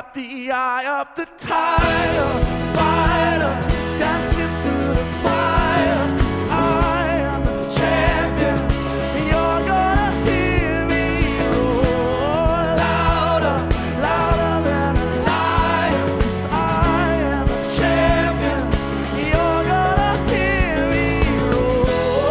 got the eye of the tiger, fighter, dancing through the fire. 'Cause I am a champion, and you're gonna hear me roar louder, louder than a lion. 'Cause I am a champion, and you're gonna hear me roar.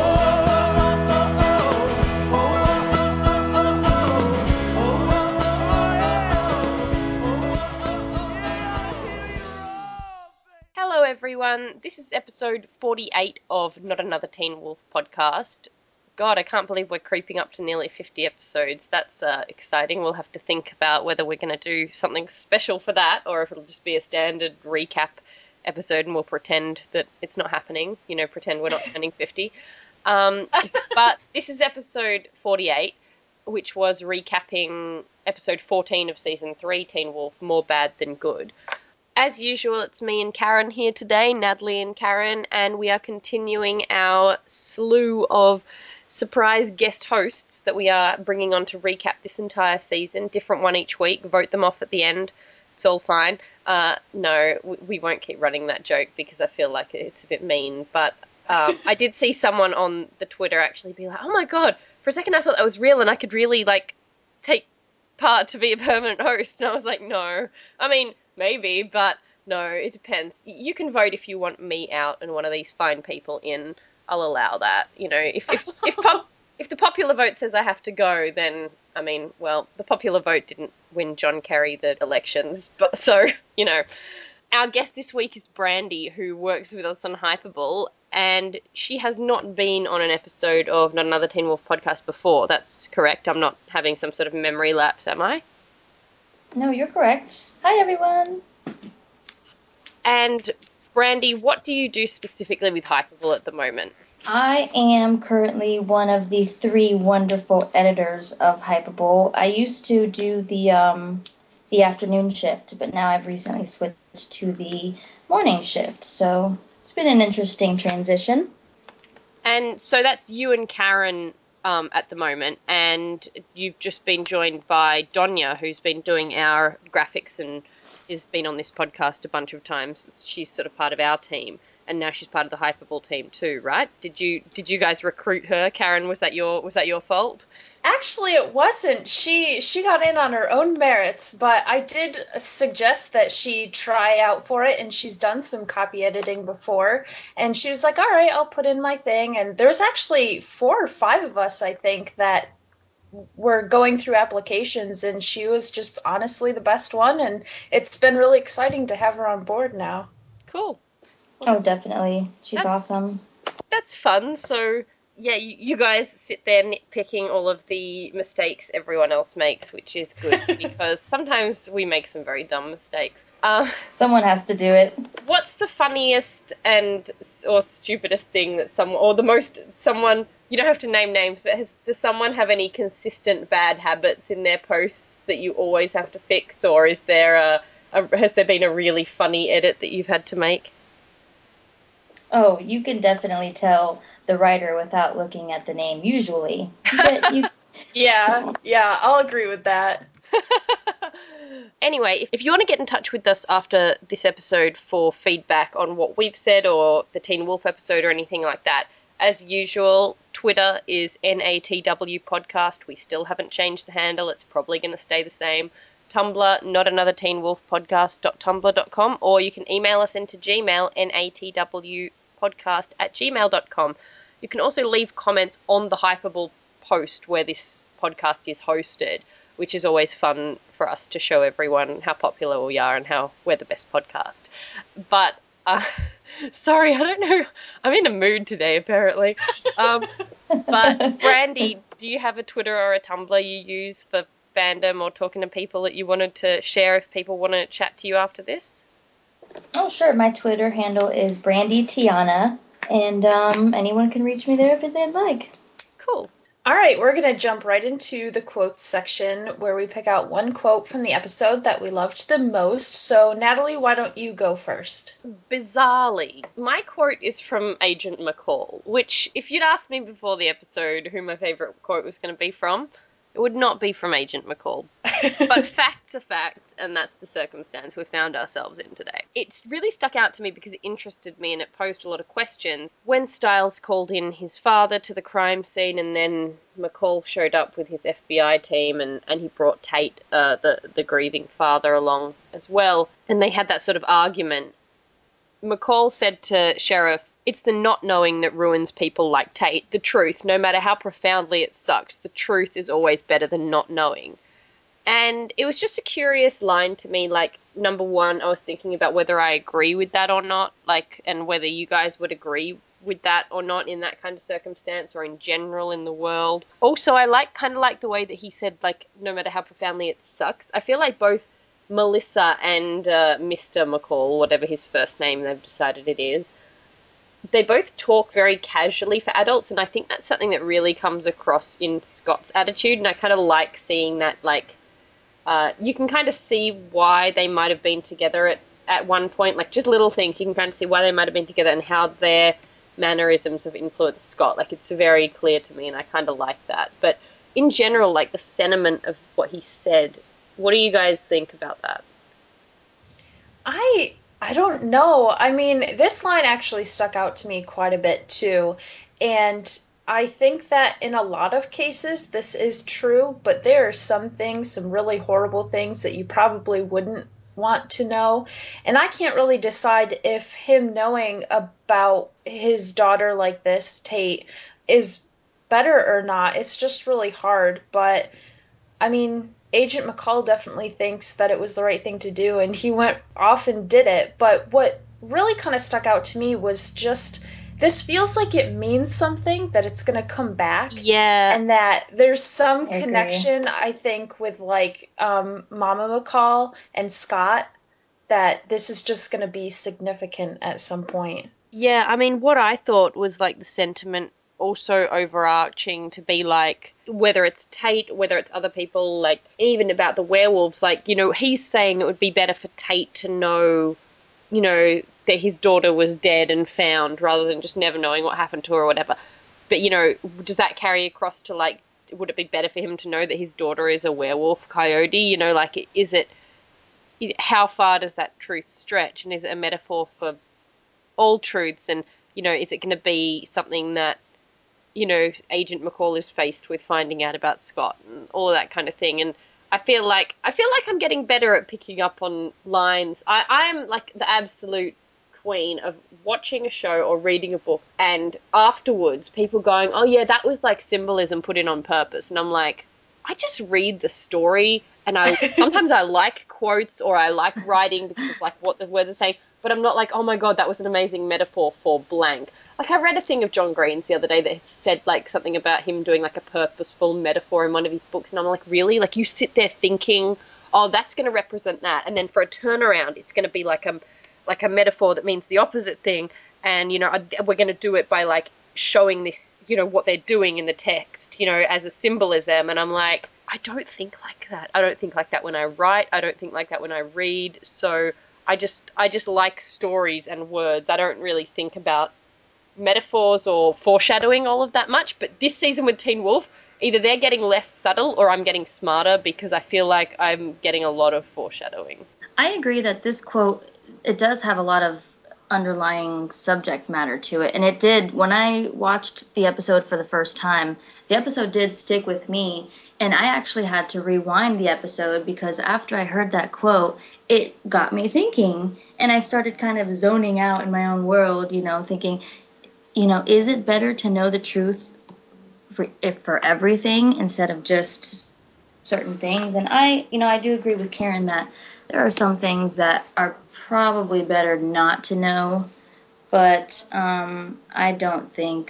Hello everyone, this is episode 48 of Not Another Teen Wolf podcast. God, I can't believe we're creeping up to nearly 50 episodes. That's exciting. We'll have to think about whether we're going to do something special for that or if it'll just be a standard recap episode and we'll pretend that it's not happening, pretend we're not turning 50. But this is episode 48, which was recapping episode 14 of season 3, Teen Wolf, More Bad Than Good. As usual, it's me and Karen here today, Natalie and Karen, and we are continuing our slew of surprise guest hosts that we are bringing on to recap this entire season, different one each week, vote them off at the end, it's all fine. No, we won't keep running that joke because I feel like it's a bit mean, but I did see someone on the Twitter actually be like, oh my god, for a second I thought that was real and I could really, take part to be a permanent host, and I was like, no. I mean, maybe, but no, it depends. You can vote if you want me out and one of these fine people in. I'll allow that. If the popular vote says I have to go, then, the popular vote didn't win John Kerry the elections, but so, Our guest this week is Brandy, who works with us on Hypable, and she has not been on an episode of Not Another Teen Wolf podcast before. That's correct. I'm not having some sort of memory lapse, am I? No, you're correct. Hi, everyone. And Brandy, what do you do specifically with Hypable at the moment? I am currently one of the 3 wonderful editors of Hypable. I used to do the afternoon shift, but now I've recently switched to the morning shift, so it's been an interesting transition. And so that's you and Karen at the moment, and you've just been joined by Donya, who's been doing our graphics and has been on this podcast a bunch of times. She's sort of part of our team, and now she's part of the Hypable team too, right? Did you guys recruit her? Karen, was that your fault? Actually, it wasn't. She got in on her own merits, but I did suggest that she try out for it, and she's done some copy editing before, and she was like, all right, I'll put in my thing, and there's actually 4 or 5 of us, I think, that were going through applications, and she was just honestly the best one, and it's been really exciting to have her on board now. Cool. Oh, definitely. She's awesome. That's fun. So, yeah, you guys sit there nitpicking all of the mistakes everyone else makes, which is good because sometimes we make some very dumb mistakes. Someone has to do it. What's the funniest or stupidest thing that someone, you don't have to name names, but does someone have any consistent bad habits in their posts that you always have to fix, or is there has there been a really funny edit that you've had to make? Oh, you can definitely tell the writer without looking at the name, usually. But Yeah, I'll agree with that. Anyway, if you want to get in touch with us after this episode for feedback on what we've said or the Teen Wolf episode or anything like that, as usual, Twitter is NATW Podcast. We still haven't changed the handle. It's probably going to stay the same. Tumblr, notanotherteenwolfpodcast.tumblr.com, or you can email us into Gmail, natwpodcast@gmail.com. You can also leave comments on the Hypable post where this podcast is hosted, which is always fun for us to show everyone how popular we are and how we're the best podcast. But, sorry, I don't know, I'm in a mood today, apparently. But, Brandy, do you have a Twitter or a Tumblr you use for fandom or talking to people that you wanted to share if people want to chat to you after this? Oh, sure. My Twitter handle is Brandy Tiana, and anyone can reach me there if they'd like. Cool. All right, we're going to jump right into the quotes section where we pick out one quote from the episode that we loved the most. So, Natalie, why don't you go first? Bizarrely, my quote is from Agent McCall, which, if you'd asked me before the episode who my favourite quote was going to be from, It would not be from Agent McCall. But facts are facts, and that's the circumstance we found ourselves in today. It really stuck out to me because it interested me and it posed a lot of questions. When Stiles called in his father to the crime scene, and then McCall showed up with his FBI team, and he brought Tate, the grieving father, along as well, and they had that sort of argument. McCall said to Sheriff, "It's the not knowing that ruins people like Tate. The truth, no matter how profoundly it sucks, the truth is always better than not knowing." And it was just a curious line to me. Like, number one, I was thinking about whether I agree with that or not, like, and whether you guys would agree with that or not in that kind of circumstance or in general in the world. Also, I kind of like the way that he said, like, no matter how profoundly it sucks. I feel like both Melissa and Mr. McCall, whatever his first name they've decided it is, they both talk very casually for adults, and I think that's something that really comes across in Scott's attitude, and I kind of like seeing that, like, you can kind of see why they might have been together at one point, like, just little things, you can kind of see why they might have been together and how their mannerisms have influenced Scott. Like, it's very clear to me, and I kind of like that. But in general, like, the sentiment of what he said, what do you guys think about that? I don't know. I mean, this line actually stuck out to me quite a bit too. And I think that in a lot of cases this is true, but there are some things, some really horrible things that you probably wouldn't want to know. And I can't really decide if him knowing about his daughter like this, Tate, is better or not. It's just really hard. But, I mean, Agent McCall definitely thinks that it was the right thing to do, and he went off and did it. But what really kind of stuck out to me was just, this feels like it means something, that it's going to come back. Yeah. And that there's some connection, I think, with, like, Mama McCall and Scott, that this is just going to be significant at some point. Yeah, I mean, what I thought was, like, the sentiment also overarching to be, like, whether it's Tate, whether it's other people, like, even about the werewolves, like, you know, he's saying it would be better for Tate to know, you know, that his daughter was dead and found, rather than just never knowing what happened to her or whatever. But, you know, does that carry across to, like, would it be better for him to know that his daughter is a werewolf coyote? You know, like, is it, how far does that truth stretch? And is it a metaphor for all truths? And, you know, is it going to be something that, you know, Agent McCall is faced with finding out about Scott and all of that kind of thing? And I feel like I'm getting better at picking up on lines. I'm like the absolute queen of watching a show or reading a book, and afterwards people going, "Oh yeah, that was like symbolism put in on purpose." And I'm like, I just read the story, and sometimes I like quotes or I like writing because of like what the words are saying, but I'm not like, "Oh my god, that was an amazing metaphor for blank." Like, I read a thing of John Green's the other day that said, like, something about him doing, like, a purposeful metaphor in one of his books, and I'm like, really? Like, you sit there thinking, oh, that's going to represent that, and then for a turnaround, it's going to be like a metaphor that means the opposite thing, and, you know, we're going to do it by, like, showing this, you know, what they're doing in the text, you know, as a symbolism, and I'm like, I don't think like that. I don't think like that when I write. I don't think like that when I read, so I just like stories and words. I don't really think about metaphors or foreshadowing all of that much, but this season with Teen Wolf, either they're getting less subtle or I'm getting smarter, because I feel like I'm getting a lot of foreshadowing. I agree that this quote, it does have a lot of underlying subject matter to it, and it did, when I watched the episode for the first time, the episode did stick with me, and I actually had to rewind the episode because after I heard that quote, it got me thinking, and I started kind of zoning out in my own world, you know, thinking, you know, is it better to know the truth for everything instead of just certain things? And I do agree with Karen that there are some things that are probably better not to know, but I don't think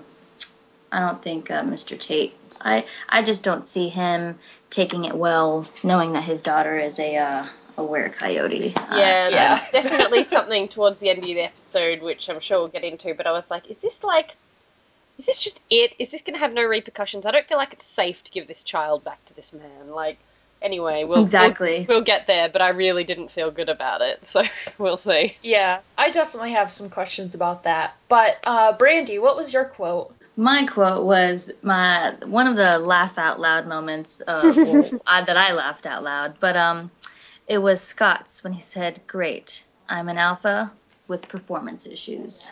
Mr. Tate, I just don't see him taking it well, knowing that his daughter is a were-coyote. Yeah, there's definitely something towards the end of the episode, which I'm sure we'll get into, but I was like, is this just it? Is this going to have no repercussions? I don't feel like it's safe to give this child back to this man. Like, anyway, we'll get there, but I really didn't feel good about it, so we'll see. Yeah, I definitely have some questions about that. But, Brandy, what was your quote? My quote was one of the laugh out loud moments that I laughed out loud, but it was Scott's when he said, "Great, I'm an alpha with performance issues."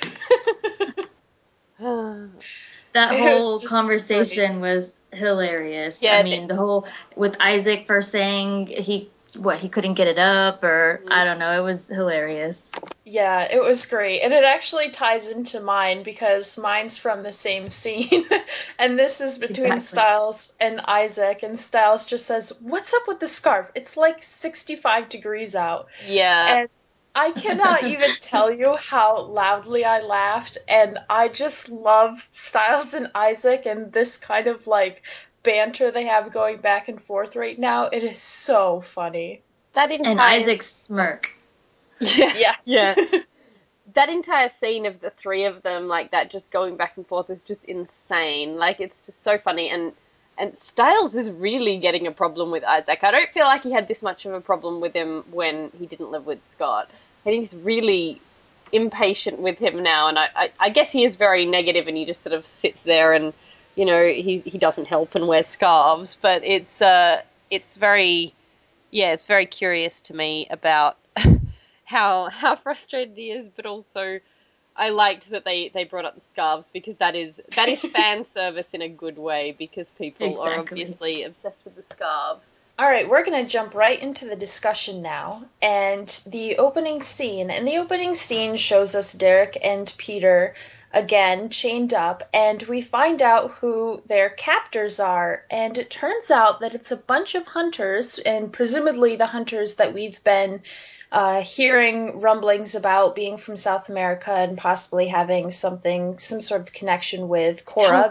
That It was whole just conversation was hilarious. Yeah, I mean, the whole with Isaac first saying he couldn't get it up, or I don't know, it was hilarious. Yeah, it was great. And it actually ties into mine because mine's from the same scene. And this is between Exactly. Styles and Isaac. And Styles just says, "What's up with the scarf? It's like 65 degrees out." Yeah. And I cannot even tell you how loudly I laughed. And I just love Styles and Isaac and this kind of like banter they have going back and forth right now. It is so funny. That entire And Isaac's smirk. Yeah. Yes. Yeah. That entire scene of the three of them, like that, just going back and forth is just insane. Like, it's just so funny. And Styles is really getting a problem with Isaac. I don't feel like he had this much of a problem with him when he didn't live with Scott. I think he's really impatient with him now. And I guess he is very negative and he just sort of sits there and, you know, he doesn't help and wears scarves. But it's very curious to me about how frustrated he is, but also I liked that they brought up the scarves because that is fan service in a good way because people are Exactly. obviously obsessed with the scarves. All right, we're going to jump right into the discussion now. And the opening scene shows us Derek and Peter again chained up, and we find out who their captors are. And it turns out that it's a bunch of hunters, and presumably the hunters that we've been hearing rumblings about being from South America and possibly having some sort of connection with Cora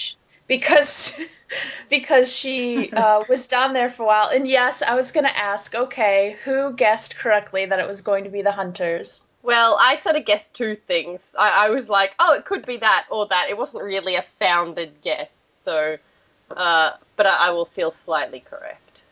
because she was down there for a while. And yes, I was going to ask, okay, who guessed correctly that it was going to be the hunters? Well, I sort of guessed two things. I was like, oh, it could be that or that. It wasn't really a founded guess, so, but I will feel slightly correct.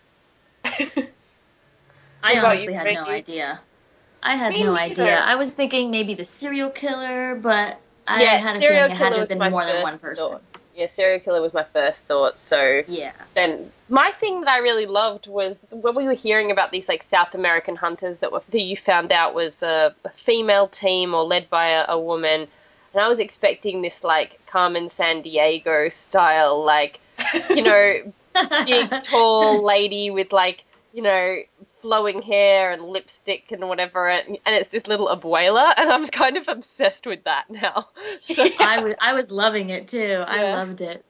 I about honestly you, had no Frankie? idea. I had Me no neither. idea. I was thinking maybe the serial killer, but I Yeah, had a serial feeling it had killer to have was been my more than first one person. thought. Yeah, serial killer was my first thought, so... Yeah. Then my thing that I really loved was when we were hearing about these like South American hunters that you found out was a female team or led by a woman, and I was expecting this like Carmen Sandiego style, like, you know, big tall lady with like, you know, flowing hair and lipstick and whatever, and it's this little abuela, and I'm kind of obsessed with that now. So I was loving it too. I Yeah. loved it.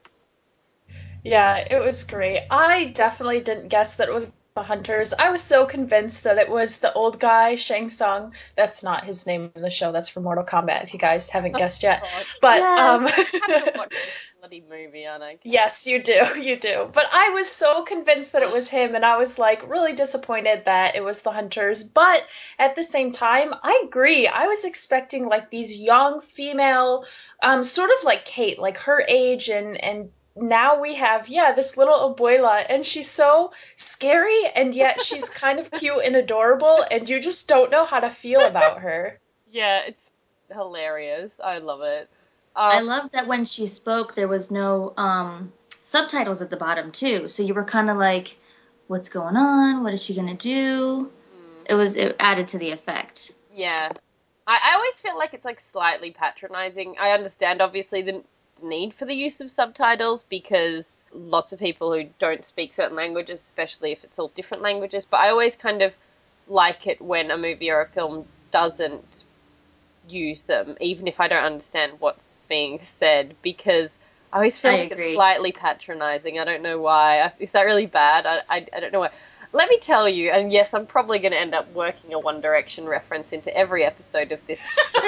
Yeah, it was great. I definitely didn't guess that it was the hunters. I was so convinced that it was the old guy, Shang Tsung. That's not his name in the show. That's from Mortal Kombat, if you guys haven't guessed yet. God. But, Yes. I have to watch this bloody movie, aren't I? yes, you do. But I was so convinced that it was him, and I was, like, really disappointed that it was the hunters. But at the same time, I agree. I was expecting, like, these young female, sort of like Kate, like her age, and now we have, this little abuela, and she's so scary, and yet she's kind of cute and adorable, and you just don't know how to feel about her. Yeah, it's hilarious. I love it. I loved that when she spoke, there was no subtitles at the bottom too. So you were kind of like, "What's going on? What is she gonna do?" It added to the effect. Yeah. I always feel like it's like slightly patronizing. I understand obviously the need for the use of subtitles because lots of people who don't speak certain languages, especially if it's all different languages, but I always kind of like it when a movie or a film doesn't use them, even if I don't understand what's being said, because I always feel I like it's agree. slightly patronizing. I don't know why. Is that really bad? I don't know why. Let me tell you, and yes, I'm probably going to end up working a One Direction reference into every episode of this.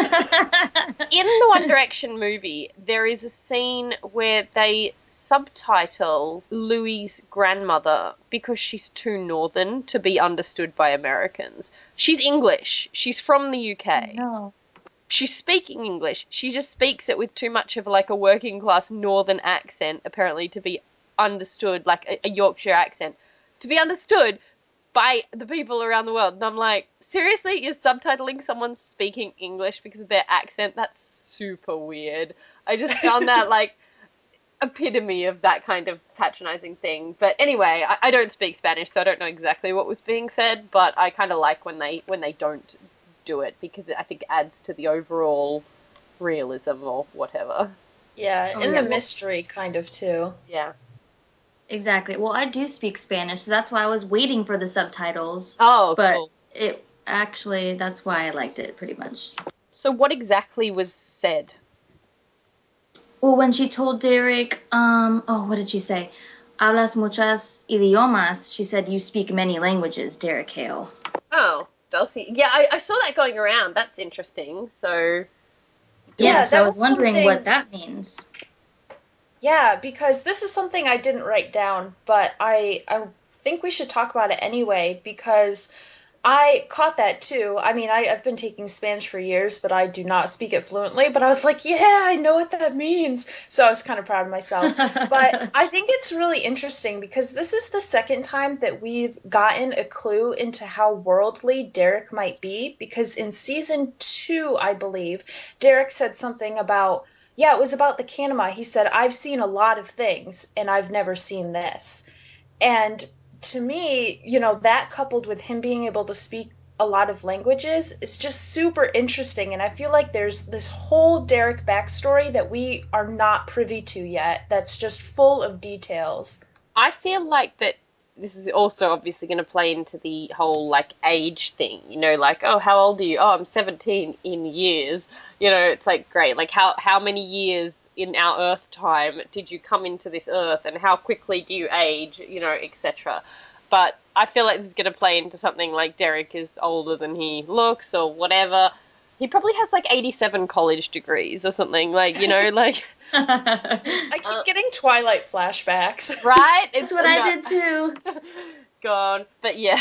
In the One Direction movie, there is a scene where they subtitle Louis' grandmother because she's too northern to be understood by Americans. She's English. She's from the UK. No. She's speaking English. She just speaks it with too much of like a working class northern accent, apparently, to be understood, like a Yorkshire accent, to be understood by the people around the world. And I'm like, seriously, you're subtitling someone speaking English because of their accent? That's super weird. I just found that, like, epitome of that kind of patronizing thing. But anyway, I don't speak Spanish, so I don't know exactly what was being said, but I kind of like when they don't do it, because I think it adds to the overall realism or whatever. Yeah, Oh, and yeah, the mystery kind of too. Yeah. Exactly. Well, I do speak Spanish, so that's why I was waiting for the subtitles. Oh, But cool. that's why I liked it pretty much. So what exactly was said? Well, when she told Derek, what did she say? Hablas muchas idiomas. She said, you speak many languages, Derek Hale. Oh, Dulcie. Yeah, I saw that going around. That's interesting. So, Yeah, so that I was was wondering something- what that means. Yeah, because this is something I didn't write down, but I think we should talk about it anyway, because I caught that too. I mean, I've been taking Spanish for years, but I do not speak it fluently. But I was like, yeah, I know what that means. So I was kind of proud of myself. But I think it's really interesting because this is the second time that we've gotten a clue into how worldly Derek might be. Because in season 2, I believe, Derek said something about, it was about the Kanama. He said, I've seen a lot of things and I've never seen this. And to me, that coupled with him being able to speak a lot of languages is just super interesting. And I feel like there's this whole Derek backstory that we are not privy to yet that's just full of details. I feel like that this is also obviously going to play into the whole, like, age thing, like, oh, how old are you? Oh, I'm 17 in years. It's like, great. Like, how many years in our Earth time did you come into this Earth, and how quickly do you age, etc. But I feel like this is going to play into something like Derek is older than he looks or whatever. He probably has, like, 87 college degrees or something, like, like... I keep getting Twilight flashbacks. Right? That's what I did too. God. But yeah,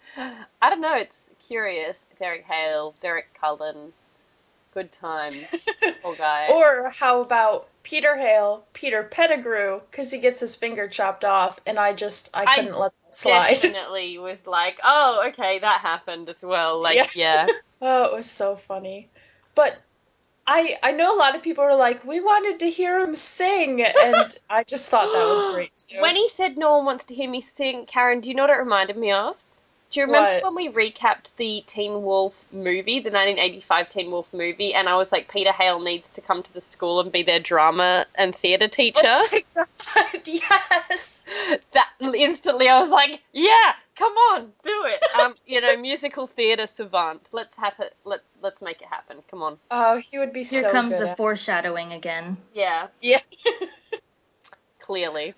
I don't know, it's curious. Derek Hale, Derek Cullen, good times. Poor guy. Or how about Peter Hale, Peter Pettigrew, because he gets his finger chopped off, and I couldn't let that slide. Definitely was like, oh, okay, that happened as well. Like, yeah. Oh, it was so funny. But I know a lot of people are like, we wanted to hear him sing, and I just thought that was great too. When he said no one wants to hear me sing, Karen, do you know what it reminded me of? Do you remember when we recapped the Teen Wolf movie, the 1985 Teen Wolf movie, and I was like, Peter Hale needs to come to the school and be their drama and theatre teacher? Oh my God, yes! That instantly I was like, yeah, come on, do it. Musical theatre savant. Let's have it. Let's make it happen. Come on. Oh, he would be so good. Here comes the foreshadowing again. Yeah. Yeah. Clearly.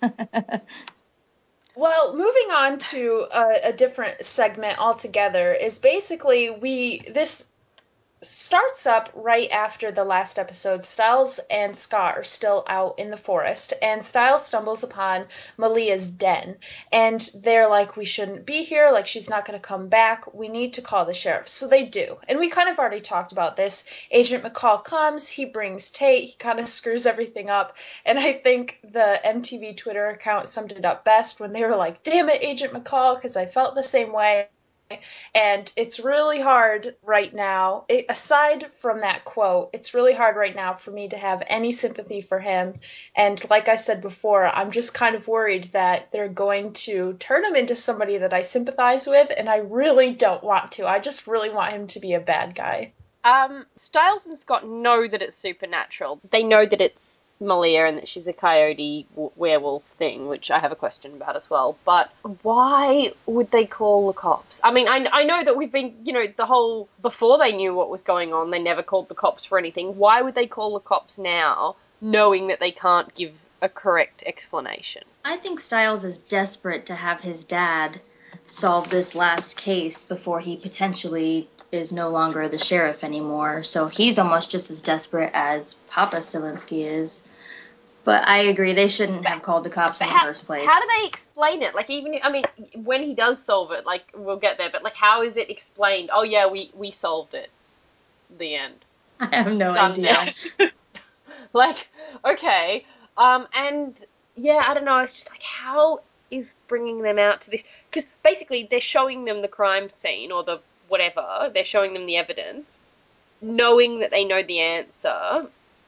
Well, moving on to a different segment altogether is basically this starts up right after the last episode. Stiles and Scott are still out in the forest, and Stiles stumbles upon Malia's den, and they're like, we shouldn't be here, like, she's not going to come back, we need to call the sheriff. So they do, and we kind of already talked about this. Agent McCall comes, he brings Tate, he kind of screws everything up, and I think the MTV Twitter account summed it up best when they were like, damn it, Agent McCall, because I felt the same way. And it's really hard right now, aside from that quote, it's really hard right now for me to have any sympathy for him. And like I said before, I'm just kind of worried that they're going to turn him into somebody that I sympathize with, and I really don't want to. I just really want him to be a bad guy. Stiles and Scott know that it's supernatural. They know that it's Malia and that she's a coyote werewolf thing, which I have a question about as well. But why would they call the cops? I mean, I know that we've been, before they knew what was going on, they never called the cops for anything. Why would they call the cops now, knowing that they can't give a correct explanation? I think Stiles is desperate to have his dad solve this last case before he potentially is no longer the sheriff anymore. So he's almost just as desperate as Papa Stilinski is. But I agree, they shouldn't have called the cops in the first place. How do they explain it? Like, when he does solve it, like, we'll get there, but, like, how is it explained? Oh, yeah, we solved it. The end. I have no idea. Like, okay. And, yeah, I don't know, it's just like, how is bringing them out to this? Because, basically, they're showing them the crime scene, or the whatever, they're showing them the evidence, knowing that they know the answer,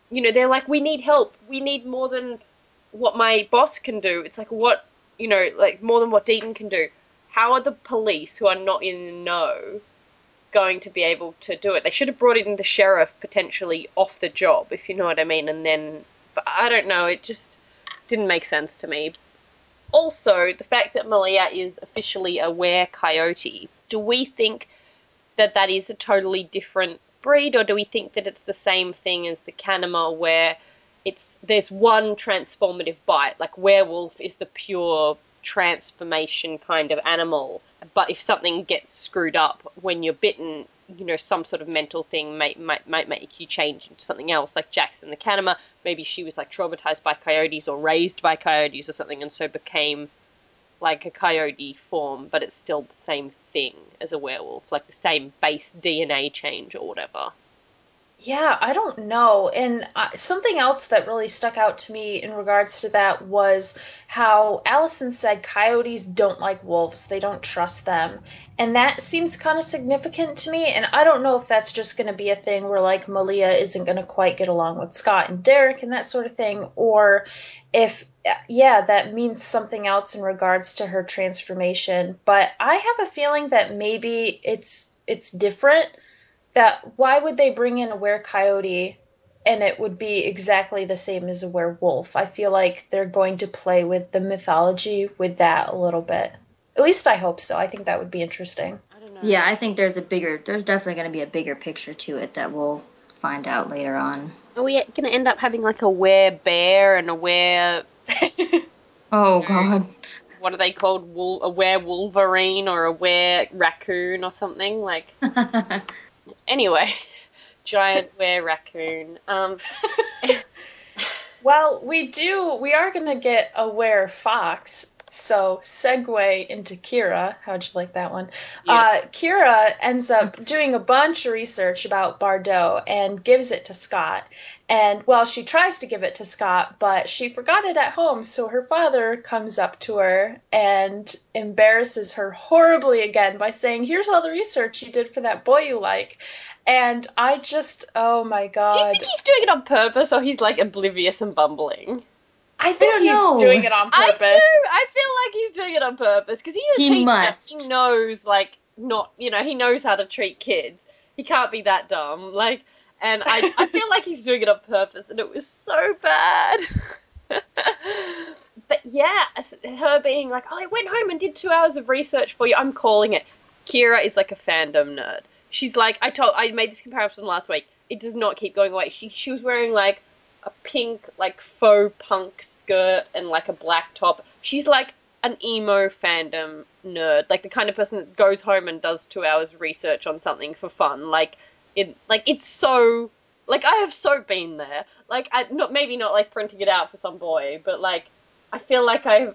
you know, they're like, we need help. We need more than what my boss can do. It's like, what, you know, like more than what Deaton can do. How are the police, who are not in the know, going to be able to do it? They should have brought in the sheriff potentially off the job, if you know what I mean, and then, but I don't know, it just didn't make sense to me. Also, the fact that Malia is officially a were-coyote, do we think that that is a totally different breed, or do we think that it's the same thing as the Kanima, where there's one transformative bite, like werewolf is the pure transformation kind of animal, but if something gets screwed up when you're bitten, you know, some sort of mental thing might make you change into something else, like Jackson the Kanima. Maybe she was like traumatized by coyotes or raised by coyotes or something, and so became like a coyote form, but it's still the same thing as a werewolf, like the same base DNA change or whatever. Yeah, I don't know. And something else that really stuck out to me in regards to that was how Allison said coyotes don't like wolves. They don't trust them. And that seems kind of significant to me. And I don't know if that's just going to be a thing where, like, Malia isn't going to quite get along with Scott and Derek and that sort of thing. Or if, yeah, that means something else in regards to her transformation. But I have a feeling that maybe it's different. That why would they bring in a were-coyote and it would be exactly the same as a werewolf? I feel like they're going to play with the mythology with that a little bit. At least I hope so. I think that would be interesting. I don't know. Yeah, I think there's definitely going to be a bigger picture to it that we'll find out later on. Are we going to end up having like a were-bear and a were... Oh, God. What are they called? A were-wolverine or a were-raccoon or something? Like... Anyway, giant were-raccoon. Well, we are going to get a were-fox, so segue into Kira. How'd you like that one? Yeah. Kira ends up doing a bunch of research about Bardot and gives it to Scott. And, well, she tries to give it to Scott, but she forgot it at home, so her father comes up to her and embarrasses her horribly again by saying, here's all the research you did for that boy you like. And I just, oh my God. Do you think he's doing it on purpose, or he's, like, oblivious and bumbling? I think he's doing it on purpose. I do. I feel like he's doing it on purpose, because He must. He knows, like, not, you know, he knows how to treat kids. He can't be that dumb, like... And I feel like he's doing it on purpose, and it was so bad. But yeah, her being like, oh, I went home and did 2 hours of research for you. I'm calling it. Kira is like a fandom nerd. She's like, I made this comparison last week. It does not keep going away. She was wearing like a pink, like faux punk skirt and like a black top. She's like an emo fandom nerd, like the kind of person that goes home and does 2 hours of research on something for fun. It's so, like, I have so been there. Like, maybe not, like, printing it out for some boy, but, like, I feel like her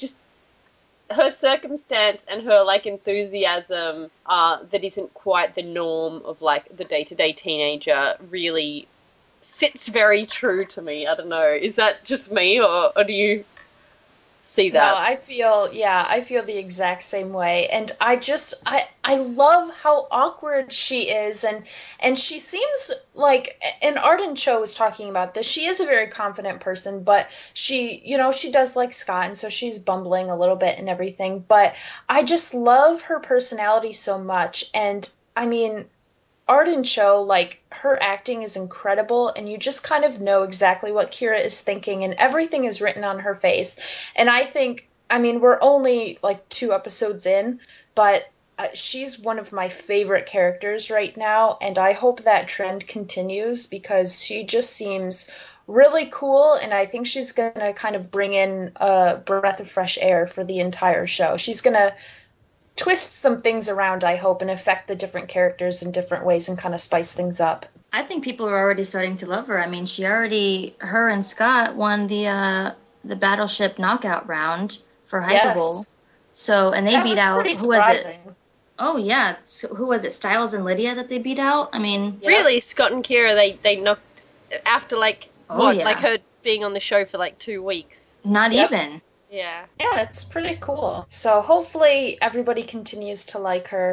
circumstance and her, like, enthusiasm that isn't quite the norm of, like, the day-to-day teenager really sits very true to me. I don't know. Is that just me, or do you see that? No, I feel the exact same way. And I love how awkward she is, and she seems like, and Arden Cho was talking about this, she is a very confident person, but she does like Scott, and so she's bumbling a little bit and everything, but I just love her personality so much. And I mean, Arden Cho, like, her acting is incredible, and you just kind of know exactly what Kira is thinking, and everything is written on her face. And I think, I mean, we're only, like, 2 episodes in, but she's one of my favorite characters right now, and I hope that trend continues, because she just seems really cool, and I think she's going to kind of bring in a breath of fresh air for the entire show. She's going to twist some things around, I hope, and affect the different characters in different ways and kind of spice things up. I think people are already starting to love her. I mean, her and Scott won the Battleship knockout round for Hypable. Yes. So, and they That beat was out, pretty who was it? surprising. Oh, yeah. So, who was it? Styles and Lydia that they beat out? I mean... Yeah. Really, Scott and Kira, they knocked, after, like, yeah. like her being on the show for, like, 2 weeks. Not Yep. even. Yeah. Yeah, it's pretty cool. So hopefully everybody continues to like her,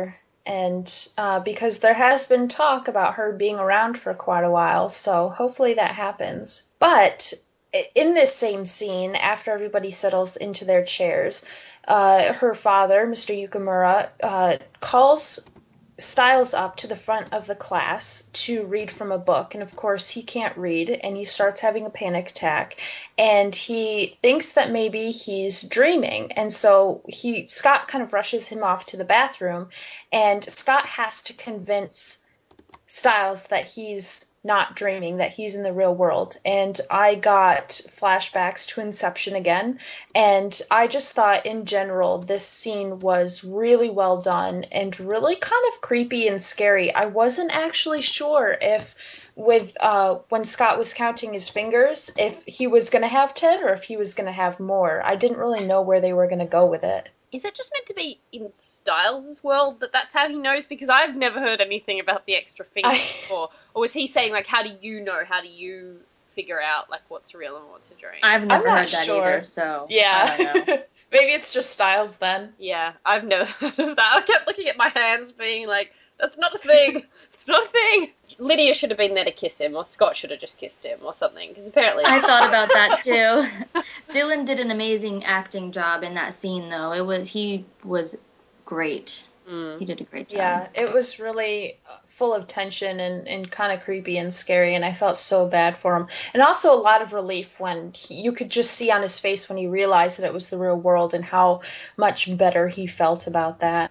and because there has been talk about her being around for quite a while, so hopefully that happens. But in this same scene, after everybody settles into their chairs, her father, Mr. Yukimura, calls Styles up to the front of the class to read from a book, and of course he can't read, and he starts having a panic attack, and he thinks that maybe he's dreaming, and so Scott kind of rushes him off to the bathroom, and Scott has to convince Styles that he's not dreaming, that he's in the real world. And I got flashbacks to Inception again, and I just thought in general this scene was really well done and really kind of creepy and scary. I wasn't actually sure if when Scott was counting his fingers, if he was going to have 10 or if he was going to have more. I didn't really know where they were going to go with it. Is it just meant to be in Styles' world that's how he knows? Because I've never heard anything about the extra fingers before. Or was he saying, like, how do you know? How do you figure out, like, what's real and what's a dream? I've never I'm not heard that sure. either, so Yeah. I don't know. Maybe it's just Styles then. Yeah, I've never heard of that. I kept looking at my hands being like, that's not a thing. It's not a thing. Lydia should have been there to kiss him, or Scott should have just kissed him, or something, because apparently... I thought about that, too. Dylan did an amazing acting job in that scene, though. He was great. He did a great job. Yeah, it was really full of tension and kind of creepy and scary, and I felt so bad for him. And also a lot of relief when you could just see on his face when he realized that it was the real world and how much better he felt about that.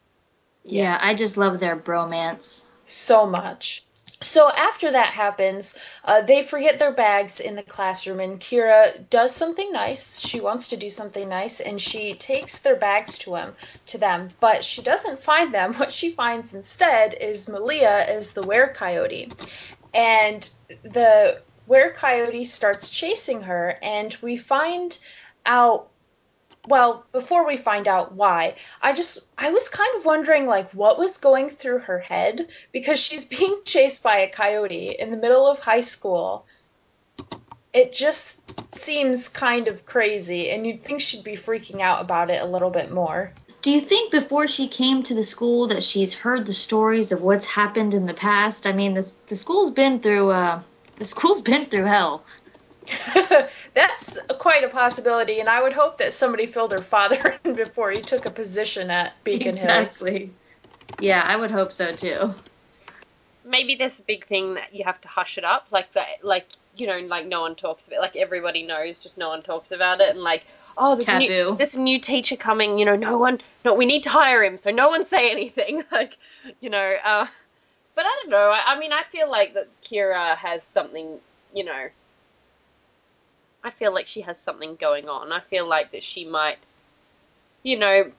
Yeah, I just love their bromance. So much. So after that happens, they forget their bags in the classroom, and Kira does something nice. She wants to do something nice, and she takes their bags to them, but she doesn't find them. What she finds instead is Malia as the were-coyote, and the were-coyote starts chasing her, and we find out. Well, before we find out why, I was kind of wondering, like, what was going through her head, because she's being chased by a coyote in the middle of high school. It just seems kind of crazy, and you'd think she'd be freaking out about it a little bit more. Do you think before she came to the school that she's heard the stories of what's happened in the past? I mean, the school's been through hell. That's quite a possibility, and I would hope that somebody filled her father in before he took a position at Beacon Hills. Exactly. Yeah, I would hope so too. Maybe there's a big thing that you have to hush it up, like that, like, you know, like no one talks about it, like everybody knows, just no one talks about it, and like, oh, there's a new teacher coming, you know, we need to hire him, so no one say anything, like, you know, but I don't know, I mean, I feel like that Kira has something, you know, I feel like she has something going on. I feel like that she might, you know,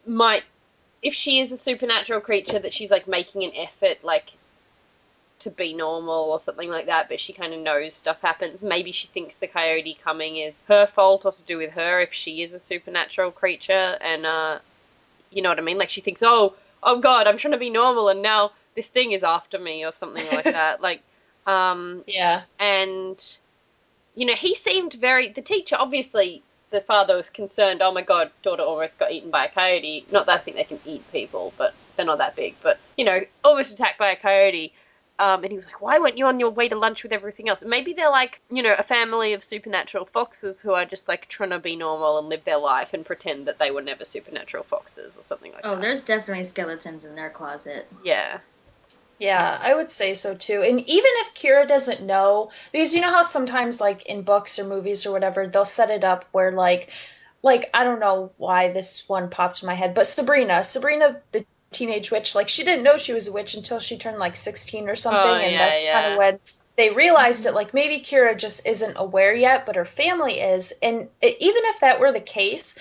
if she is a supernatural creature, that she's, like, making an effort, like, to be normal or something like that, but she kind of knows stuff happens. Maybe she thinks the coyote coming is her fault or to do with her if she is a supernatural creature, and, you know what I mean? Like, she thinks, oh God, I'm trying to be normal, and now this thing is after me, or something like that. Like, yeah. And... you know, he seemed the teacher, obviously, the father was concerned, oh my God, daughter almost got eaten by a coyote. Not that I think they can eat people, but they're not that big. But, you know, almost attacked by a coyote. And he was like, why weren't you on your way to lunch with everything else? And maybe they're like, you know, a family of supernatural foxes who are just like trying to be normal and live their life and pretend that they were never supernatural foxes or something like that. Oh, there's definitely skeletons in their closet. Yeah. Yeah, I would say so too. And even if Kira doesn't know, because you know how sometimes like in books or movies or whatever, they'll set it up where like I don't know why this one popped in my head, but Sabrina the teenage witch, like she didn't know she was a witch until she turned like 16 or something, and that's kind of when they realized it. Like maybe Kira just isn't aware yet, but her family is, and even if that were the case,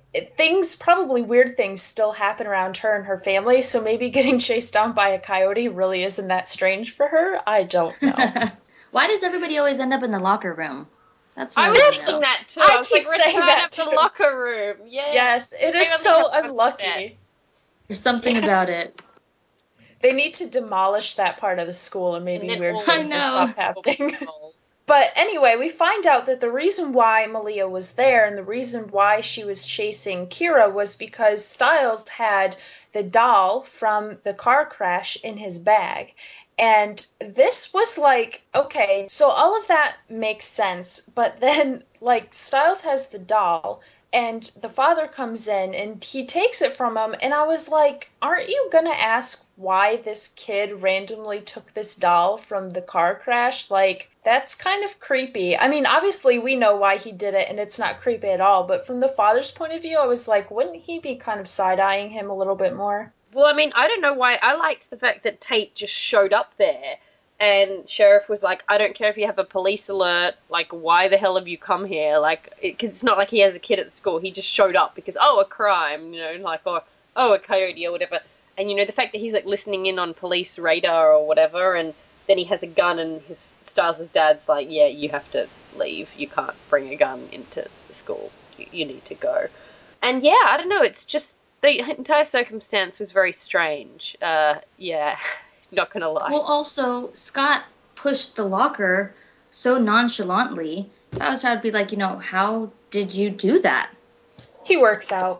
weird things still happen around her and her family, so maybe getting chased down by a coyote really isn't that strange for her. I don't know. Why does everybody always end up in the locker room? That's what I was thinking that too. I was keep like, saying that too. The locker room. Yeah. Yes, it is so unlucky. There's something about it. They need to demolish that part of the school and maybe weird things will stop happening. But anyway, we find out that the reason why Malia was there and the reason why she was chasing Kira was because Styles had the doll from the car crash in his bag. And this was like, okay, so all of that makes sense, but then, like, Stiles has the doll, and the father comes in, and he takes it from him, and I was like, aren't you gonna ask why this kid randomly took this doll from the car crash? Like, that's kind of creepy. I mean, obviously we know why he did it, and it's not creepy at all, but from the father's point of view, I was like, wouldn't he be kind of side-eyeing him a little bit more? Well, I mean, I don't know why. I liked the fact that Tate just showed up there, and Sheriff was like, I don't care if you have a police alert, like, why the hell have you come here? Like, because it's not like he has a kid at the school. He just showed up because, oh, a crime, you know, like, or, oh, a coyote or whatever. And, you know, the fact that he's, like, listening in on police radar or whatever, and then he has a gun, and Stiles' dad's like, yeah, you have to leave. You can't bring a gun into the school. You need to go. And, yeah, I don't know, it's just, the entire circumstance was very strange. Yeah, not gonna lie. Well, also, Scott pushed the locker so nonchalantly. I was trying to be like, you know, how did you do that? He works out.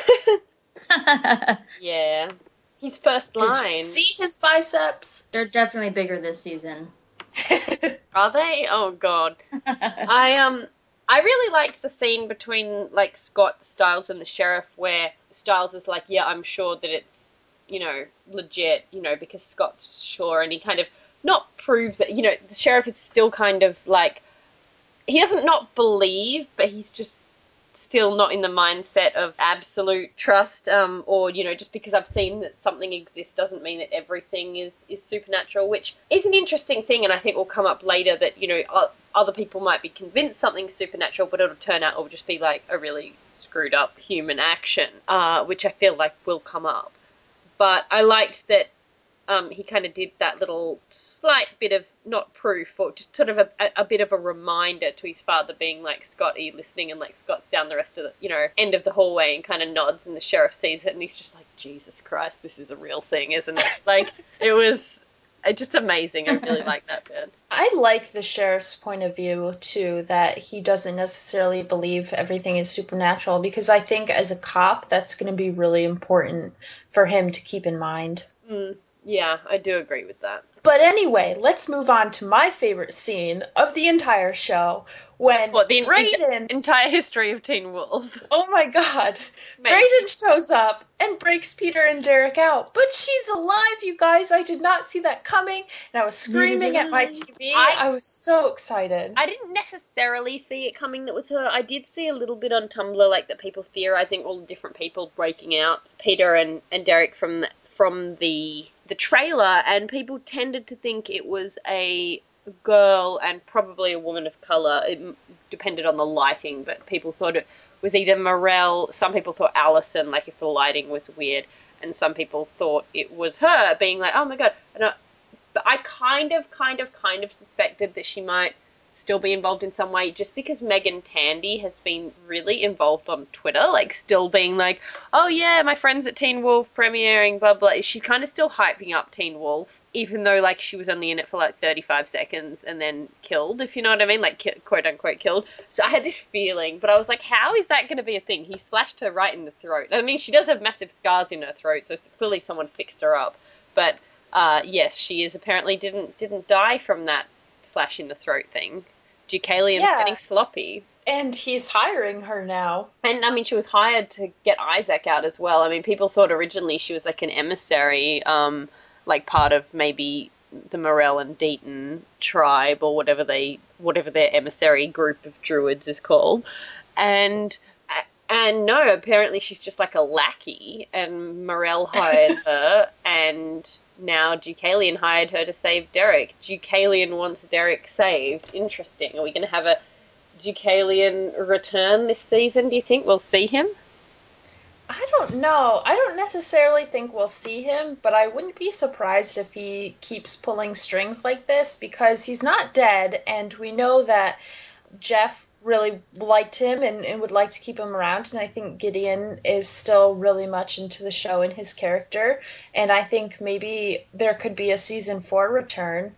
Yeah. His first line. Did you see his biceps? They're definitely bigger this season. Are they? Oh, God. I really liked the scene between, like, Scott, Stiles, and the sheriff where Stiles is like, yeah, I'm sure that it's, you know, legit, you know, because Scott's sure, and he kind of not proves that, you know, the sheriff is still kind of like, he doesn't not believe, but he's just still not in the mindset of absolute trust, or, you know, just because I've seen that something exists doesn't mean that everything is supernatural, which is an interesting thing, and I think will come up later that, you know, other people might be convinced something's supernatural, but it'll turn out it'll just be like a really screwed up human action, which I feel like will come up. But I liked that he kind of did that little slight bit of, not proof, or just sort of a bit of a reminder to his father, being like, Scott, are you listening? And, like, Scott's down the rest of the, you know, end of the hallway and kind of nods, and the sheriff sees it, and he's just like, Jesus Christ, this is a real thing, isn't it? Like, it was just amazing. I really like that bit. I like the sheriff's point of view, too, that he doesn't necessarily believe everything is supernatural, because I think as a cop, that's going to be really important for him to keep in mind. Yeah, I do agree with that. But anyway, let's move on to my favorite scene of the entire show, when Brayden... entire history of Teen Wolf. Oh my god. Brayden shows up and breaks Peter and Derek out. But she's alive, you guys. I did not see that coming, and I was screaming at my TV. I was so excited. I didn't necessarily see it coming that was her. I did see a little bit on Tumblr, like, that people theorizing all the different people breaking out Peter and Derek from the trailer, and people tended to think it was a girl and probably a woman of colour. It depended on the lighting, but people thought it was either Morel, some people thought Allison, like, if the lighting was weird, and some people thought it was her, being like, oh my god. But I kind of suspected that she might still be involved in some way, just because Megan Tandy has been really involved on Twitter, like, still being like, oh yeah, my friends at Teen Wolf premiering, blah blah. She's kind of still hyping up Teen Wolf, even though, like, she was only in it for like 35 seconds and then killed, if you know what I mean, like, quote unquote killed. So I had this feeling, but I was like, how is that going to be a thing? He slashed her right in the throat. I mean, she does have massive scars in her throat, so clearly someone fixed her up. But yes, she is apparently didn't die from that slash in the throat thing. Deucalion's getting sloppy. And he's hiring her now. And, I mean, she was hired to get Isaac out as well. I mean, people thought originally she was, like, an emissary, like, part of maybe the Morel and Deaton tribe, or whatever their emissary group of druids is called. And no, apparently she's just, like, a lackey, and Morel hired her, and now Deucalion hired her to save Derek. Deucalion wants Derek saved. Interesting. Are we going to have a Deucalion return this season, do you think? We'll see him? I don't know. I don't necessarily think we'll see him, but I wouldn't be surprised if he keeps pulling strings like this, because he's not dead, and we know that Jeff really liked him and would like to keep him around, and I think Gideon is still really much into the show and his character, and I think maybe there could be a season 4 return,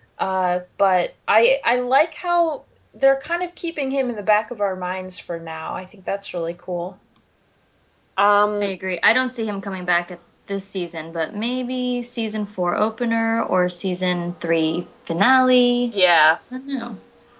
but I like how they're kind of keeping him in the back of our minds for now. I think that's really cool. I agree. I don't see him coming back this season, but maybe season 4 opener or season 3 finale. Yeah. I don't know.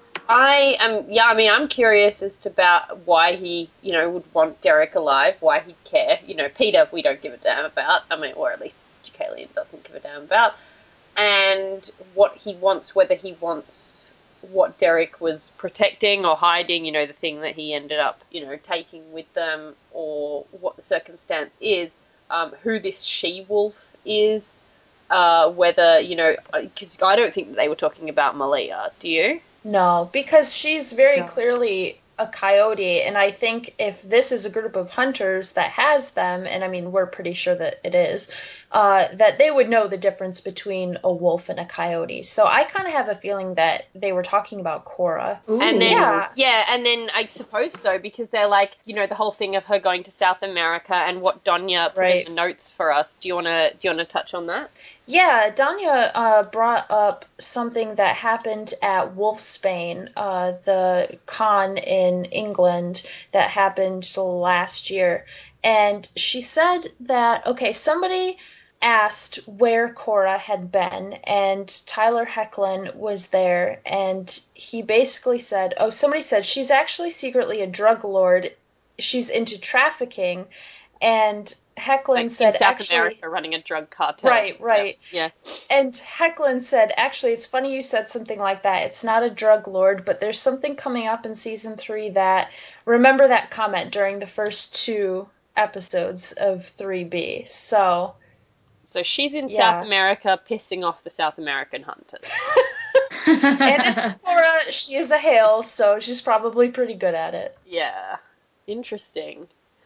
I'm curious as to about why he, would want Derek alive, why he'd care. Peter, we don't give a damn about. Or at least Jacalian doesn't give a damn about. And what he wants, whether he wants what Derek was protecting or hiding, the thing that he ended up, taking with them, or what the circumstance is, who this she-wolf is, whether, because I don't think that they were talking about Malia, do you? No, because she's very clearly a coyote, and I think if this is a group of hunters that has them, and we're pretty sure that it is, that they would know the difference between a wolf and a coyote. So I kind of have a feeling that they were talking about Cora. Ooh. And then, and then I suppose so, because they're like, the whole thing of her going to South America and what Donya put in the notes for us. Do you wanna touch on that? Yeah, Donya brought up something that happened at Wolfsbane, the con in England that happened last year. And she said that, somebody asked where Cora had been, and Tyler Hoechlin was there, and he basically said, somebody said she's actually secretly a drug lord, she's into trafficking, and Hoechlin said, in South America, running a drug cartel. Right. Yeah. And Hoechlin said, actually, it's funny you said something like that. It's not a drug lord, but there's something coming up in season 3 that, remember that comment during the first 2 episodes of 3B. So she's in South America pissing off the South American hunters. And it's Cora. She is a Hale, so she's probably pretty good at it. Yeah. Interesting.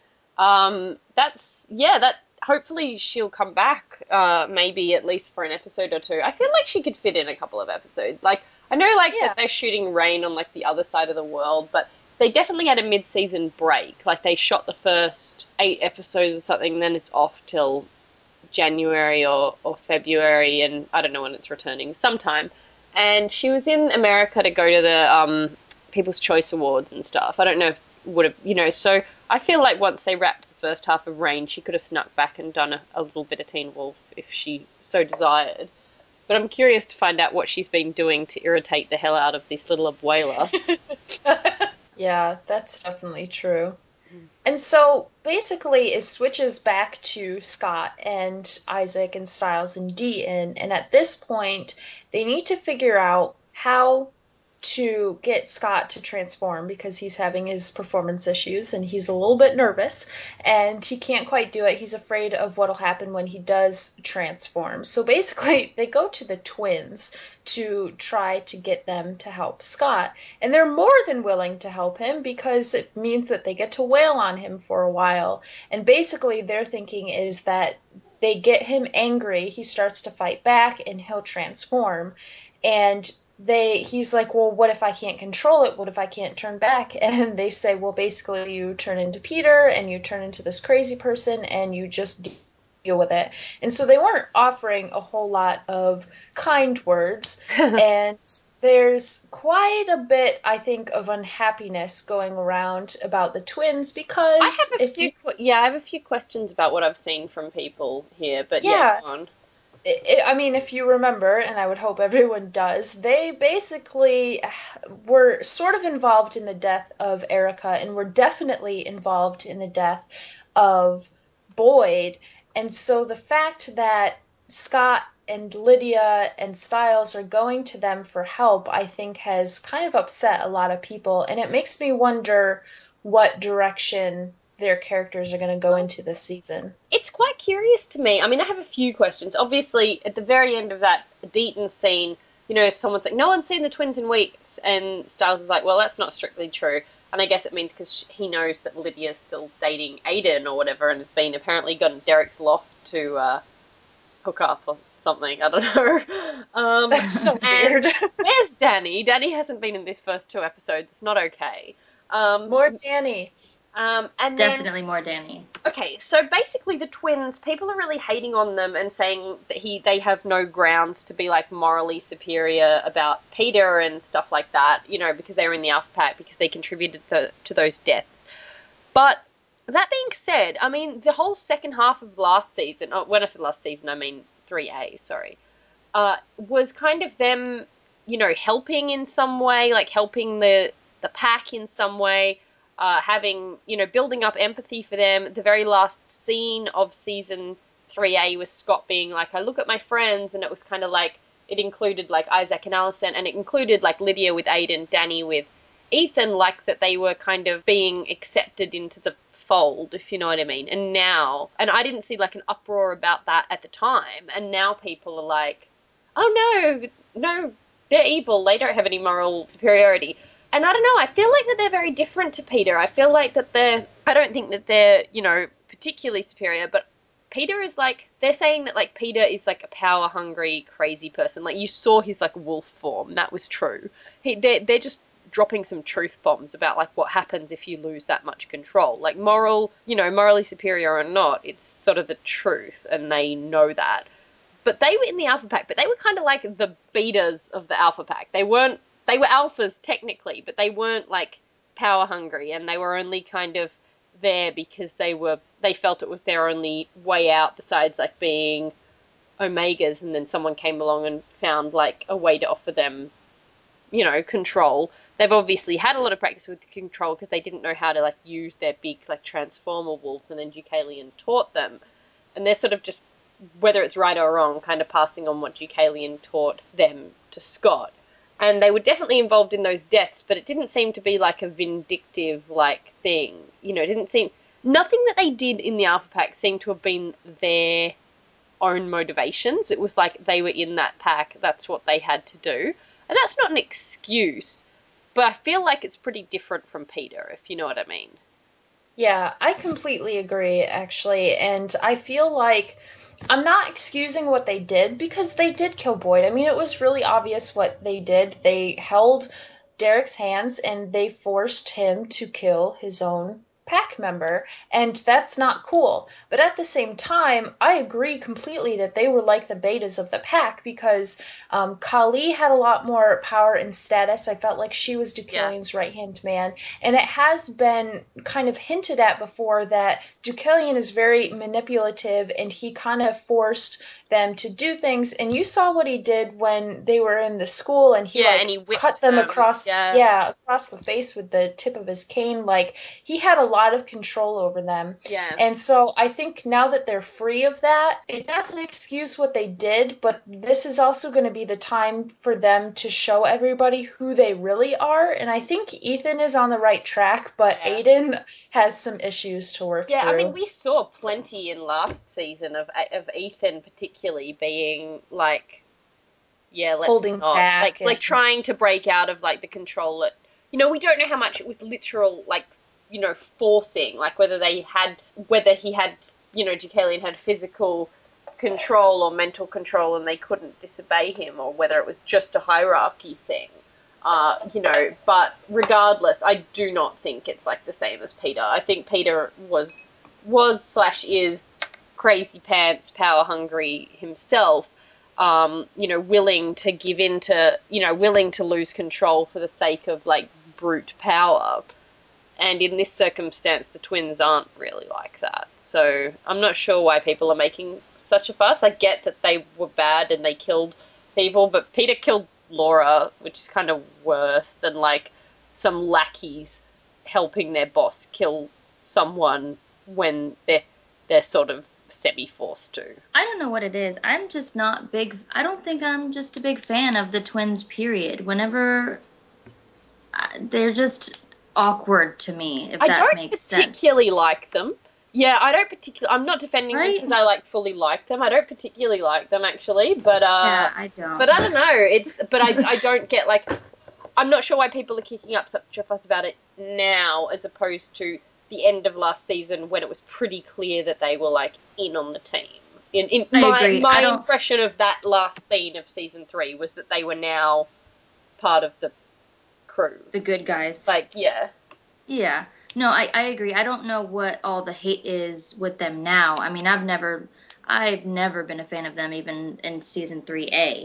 That hopefully she'll come back, maybe at least for an episode or 2. I feel like she could fit in a couple of episodes. Like, I know that they're shooting Rain on the other side of the world, but they definitely had a mid-season break. Like, they shot the first 8 episodes or something, then it's off till January or February, and I don't know when it's returning, sometime. And she was in America to go to the People's Choice Awards and stuff. I don't know if would have, so I feel like once they wrapped the first half of Rain, she could have snuck back and done a little bit of Teen Wolf if she so desired. But I'm curious to find out what she's been doing to irritate the hell out of this little abuela. Yeah, that's definitely true. And so basically it switches back to Scott and Isaac and Stiles and Deaton, and at this point they need to figure out how to get Scott to transform, because he's having his performance issues and he's a little bit nervous and he can't quite do it. He's afraid of what'll happen when he does transform. So basically they go to the twins to try to get them to help Scott, and they're more than willing to help him because it means that they get to wail on him for a while. And basically their thinking is that they get him angry, he starts to fight back, and he'll transform. And he's like, well, what if I can't control it? What if I can't turn back? And they say, well, basically you turn into Peter and you turn into this crazy person and you just deal with it. And so they weren't offering a whole lot of kind words. And there's quite a bit, I think, of unhappiness going around about the twins, because I have a few questions about what I've seen from people here, but go on. If you remember, and I would hope everyone does, they basically were sort of involved in the death of Erica, and were definitely involved in the death of Boyd. And so the fact that Scott and Lydia and Stiles are going to them for help, I think, has kind of upset a lot of people, and it makes me wonder what direction their characters are going to go into this season. It's quite curious to me. I have a few questions. Obviously, at the very end of that Deaton scene, someone's like, no one's seen the twins in weeks, and Stiles is like, well, that's not strictly true. And I guess it means because he knows that Lydia's still dating Aiden or whatever, and has been apparently gone to Derek's loft to hook up or something. I don't know. That's so weird. Where's Danny? Danny hasn't been in this first 2 episodes. It's not okay. More Danny. And Definitely more Danny. Okay, so basically the twins, people are really hating on them and saying that they have no grounds to be morally superior about Peter and stuff like that, because they were in the Alpha Pack, because they contributed to those deaths. But That being said, I mean, the whole second half of last season, when I said last season, I mean 3A, sorry, was kind of them, helping in some way, like helping the pack in some way, having, building up empathy for them. The very last scene of season 3A was Scott being like, I look at my friends, and it was kind of like, it included like Isaac and Allison, and it included like Lydia with Aiden, Danny with Ethan, like that they were kind of being accepted into the fold, if you know what I mean. And now, and I didn't see like an uproar about that at the time, and now people are like, oh no, they're evil, they don't have any moral superiority. And I don't know, I feel like that they're very different to Peter. I feel like that I don't think that they're, particularly superior, but Peter is like, they're saying that like Peter is like a power hungry, crazy person. Like you saw his like wolf form, that was true. They're just dropping some truth bombs about like what happens if you lose that much control. Like morally superior or not, it's sort of the truth, and they know that. But they were in the Alpha Pack, but they were kind of like the betas of the Alpha Pack. They were alphas technically, but they weren't like power hungry, and they were only kind of there because they felt it was their only way out besides like being Omegas, and then someone came along and found like a way to offer them, control. They've obviously had a lot of practice with control because they didn't know how to like use their big like transformer wolf, and then Deucalion taught them, and they're sort of just, whether it's right or wrong, kind of passing on what Deucalion taught them to Scott. And they were definitely involved in those deaths, but it didn't seem to be like a vindictive like thing. It didn't seem, nothing that they did in the Alpha Pack seemed to have been their own motivations. It was like they were in that pack, that's what they had to do. And that's not an excuse, but I feel like it's pretty different from Peter, if you know what I mean. Yeah, I completely agree, actually. And I feel like I'm not excusing what they did, because they did kill Boyd. I mean, it was really obvious what they did. They held Derek's hands and they forced him to kill his own pack member, and that's not cool. But at the same time, I agree completely that they were like the betas of the pack, because Kali had a lot more power and status. I felt like she was Deucalion's right-hand man, and it has been kind of hinted at before that Deucalion is very manipulative, and he kind of forced them to do things. And you saw what he did when they were in the school, and he cut them across across the face with the tip of his cane. Like, he had a lot of control over them. Yeah. And so I think now that they're free of that, it doesn't excuse what they did, but this is also going to be the time for them to show everybody who they really are. And I think Ethan is on the right track, but Aiden has some issues to work through. Yeah, I mean, we saw plenty in last season of Ethan particularly being like, let's holding not, back, like trying to break out of like the control that, we don't know how much it was literal, like, forcing, like whether he had, Deucalion had physical control or mental control and they couldn't disobey him, or whether it was just a hierarchy thing, but regardless, I do not think it's like the same as Peter. I think Peter was/is crazy pants, power hungry himself, willing to give in to, willing to lose control for the sake of like brute power. And in this circumstance, the twins aren't really like that. So I'm not sure why people are making such a fuss. I get that they were bad and they killed people, but Peter killed Laura, which is kind of worse than like some lackeys helping their boss kill someone when they're sort of semi-forced to. I don't know what it is. I'm just not big. I don't think I'm just a big fan of the twins, period. Whenever they're just awkward to me, if that makes sense. I don't particularly like them. Yeah, I'm not defending them because I like fully like them. I don't particularly like them actually, but I don't. But I don't know. I don't get like, I'm not sure why people are kicking up such a fuss about it now as opposed to the end of last season when it was pretty clear that they were like in on the team. My impression of that last scene of season 3 was that they were now part of the crew. The good guys. Like, yeah. Yeah. No, I agree. I don't know what all the hate is with them now. I mean, I've never been a fan of them even in season 3A.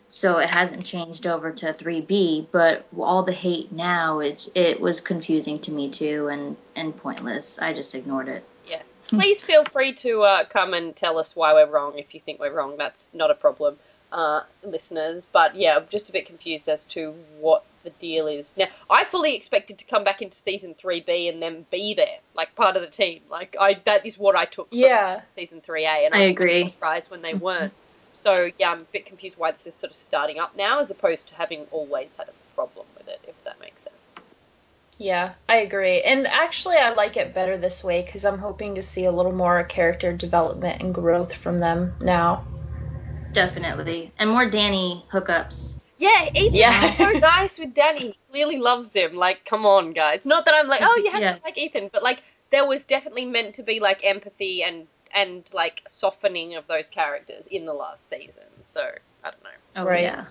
so it hasn't changed over to 3B, but all the hate now, it was confusing to me too, and pointless. I just ignored it. Yeah. Please feel free to come and tell us why we're wrong if you think we're wrong. That's not a problem, listeners. But yeah, I'm just a bit confused as to what the deal is. Now, I fully expected to come back into season 3B and then be there, like part of the team. Like that is what I took from season 3A, and I agree. Was surprised when they weren't. So yeah, I'm a bit confused why this is sort of starting up now, as opposed to having always had a problem with it, if that makes sense. Yeah, I agree. And actually, I like it better this way because I'm hoping to see a little more character development and growth from them now. Definitely. And more Danny hookups. Yeah, Ethan's so nice with Danny. He clearly loves him. Like, come on, guys. Not that I'm like, oh, you have to like Ethan, but like, there was definitely meant to be like empathy and like softening of those characters in the last season. So, I don't know. Oh, right. Yeah.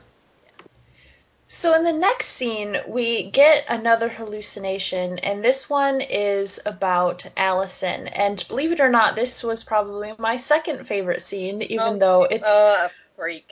So in the next scene, we get another hallucination, and this one is about Allison. And believe it or not, this was probably my second favorite scene, even though it's... freak.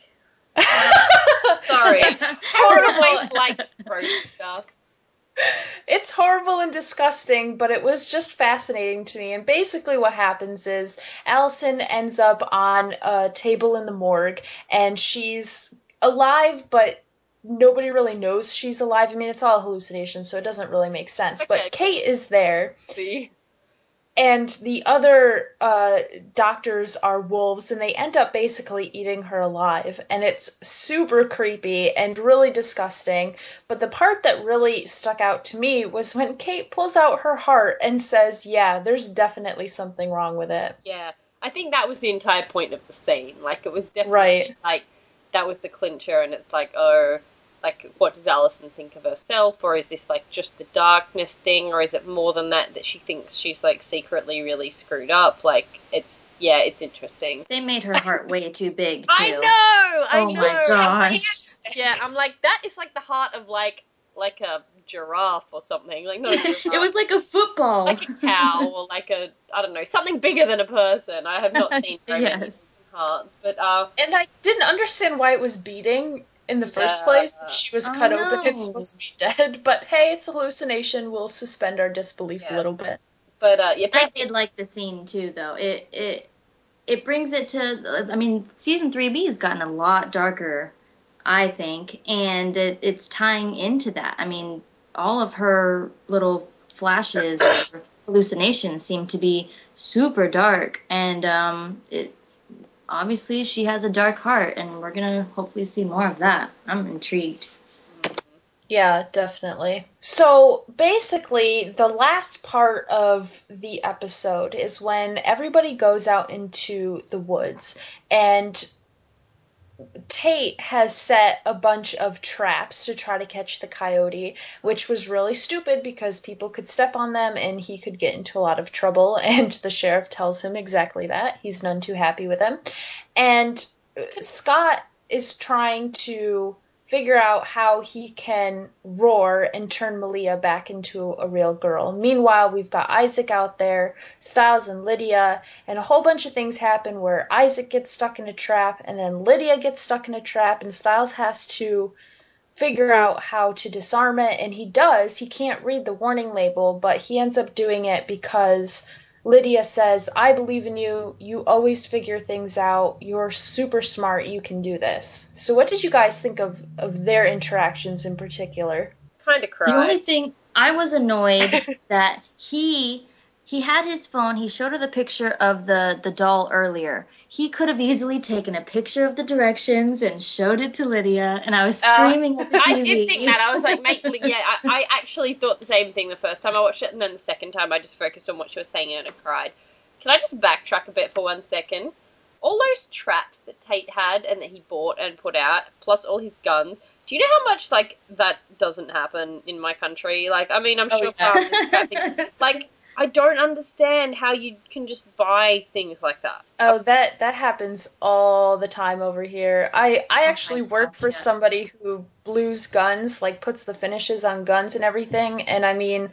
Sorry. It's horrible. Likes gross stuff. It's horrible and disgusting, but it was just fascinating to me. And basically what happens is Allison ends up on a table in the morgue, and she's alive, but nobody really knows she's alive. I mean, it's all a hallucination, so it doesn't really make sense. Okay. But Kate is there. See? And the other doctors are wolves, and they end up basically eating her alive. And it's super creepy and really disgusting. But the part that really stuck out to me was when Kate pulls out her heart and says, yeah, there's definitely something wrong with it. Yeah, I think that was the entire point of the scene. Like, it was definitely, like, that was the clincher, and it's like, oh... like, what does Allison think of herself, or is this, like, just the darkness thing, or is it more than that she thinks she's, like, secretly really screwed up? Like, it's interesting. They made her heart way too big, too. I know! Oh my gosh. Yeah, I'm like, that is, like, the heart of, like a giraffe or something. Like, not a giraffe. It was like a football. Like a cow, or like a, I don't know, something bigger than a person. I have not seen very many hearts, but, And I didn't understand why it was beating in the first place. She was cut open. It's supposed to be dead. But hey, it's a hallucination. We'll suspend our disbelief a little bit. But I did like the scene too, though. It brings it to. I mean, season 3B has gotten a lot darker, I think, and it's tying into that. I mean, all of her little flashes or hallucinations seem to be super dark, and obviously, she has a dark heart, and we're going to hopefully see more of that. I'm intrigued. Yeah, definitely. So, basically, the last part of the episode is when everybody goes out into the woods, and Tate has set a bunch of traps to try to catch the coyote, which was really stupid because people could step on them and he could get into a lot of trouble, and the sheriff tells him exactly that. He's none too happy with him. And Scott is trying to figure out how he can roar and turn Malia back into a real girl. Meanwhile, we've got Isaac out there, Stiles and Lydia, and a whole bunch of things happen where Isaac gets stuck in a trap, and then Lydia gets stuck in a trap, and Stiles has to figure out how to disarm it, and he does. He can't read the warning label, but he ends up doing it because Lydia says, I believe in you. You always figure things out. You're super smart. You can do this. So what did you guys think of their interactions in particular? Kind of cried. The only thing, I was annoyed that he had his phone. He showed her the picture of the doll earlier. He could have easily taken a picture of the directions and showed it to Lydia, and I was screaming at the TV. I did think that. I was like, mate, yeah, I actually thought the same thing the first time I watched it, and then the second time I just focused on what she was saying and I cried. Can I just backtrack a bit for 1 second? All those traps that Tate had and that he bought and put out, plus all his guns, do you know how much, like, that doesn't happen in my country? Like, I mean, I'm sure farmers like, I don't understand how you can just buy things like that. Oh, that happens all the time over here. I actually work for somebody who blues guns, like puts the finishes on guns and everything. And I mean,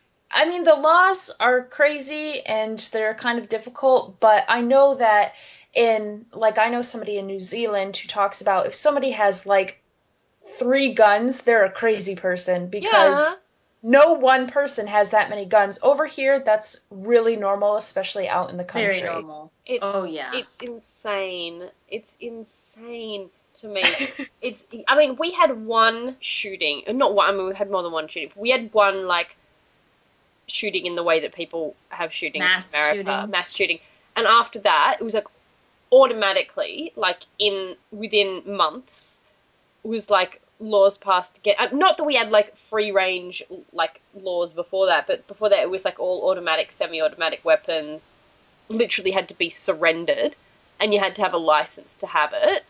the laws are crazy and they're kind of difficult, but I know that I know somebody in New Zealand who talks about if somebody has, like, 3 guns, they're a crazy person because no one person has that many guns. Over here, that's really normal, especially out in the country. Very normal. It's insane. It's insane to me. I mean, we had one shooting. Not one, I mean, we had more than one shooting. We had one, like, shooting in the way that people have shootings in America. Mass shooting. And after that, it was, like, automatically, like, within months, it was, like, laws passed to get... not that we had, like, free-range, like, laws before that, but before that it was, like, all automatic, semi-automatic weapons literally had to be surrendered, and you had to have a license to have it.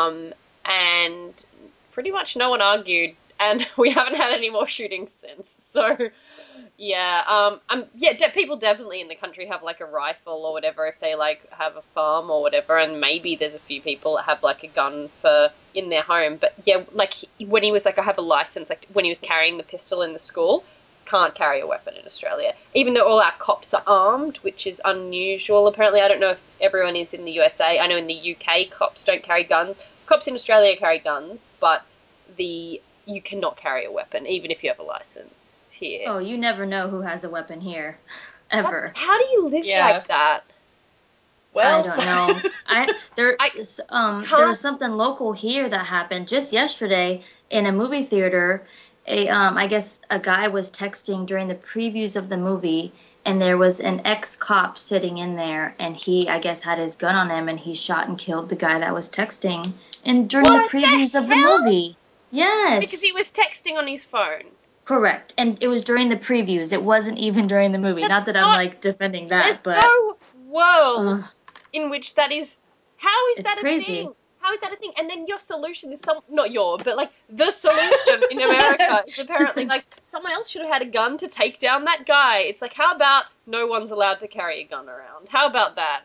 And pretty much no one argued, and we haven't had any more shootings since. So, yeah, people definitely in the country have, like, a rifle or whatever if they, like, have a farm or whatever, and maybe there's a few people that have, like, a gun in their home. But, yeah, like, when he was, like, I have a license, like, when he was carrying the pistol in the school, can't carry a weapon in Australia, even though all our cops are armed, which is unusual. Apparently, I don't know if everyone is in the USA. I know in the UK, cops don't carry guns. Cops in Australia carry guns, but you cannot carry a weapon, even if you have a license here. Oh, you never know who has a weapon here, ever. How do you live like that? Well, I don't know. There was something local here that happened just yesterday in a movie theater. I guess a guy was texting during the previews of the movie, and there was an ex-cop sitting in there, and he, I guess, had his gun on him, and he shot and killed the guy that was texting. And during the previews of the movie. Yes. Because he was texting on his phone. Correct. And it was during the previews. It wasn't even during the movie. Not that I'm, like, defending that, there's but... no world in which that is... How is that crazy. A thing? How is that a thing? And then your solution is the solution in America is apparently, like, someone else should have had a gun to take down that guy. It's like, how about no one's allowed to carry a gun around? How about that?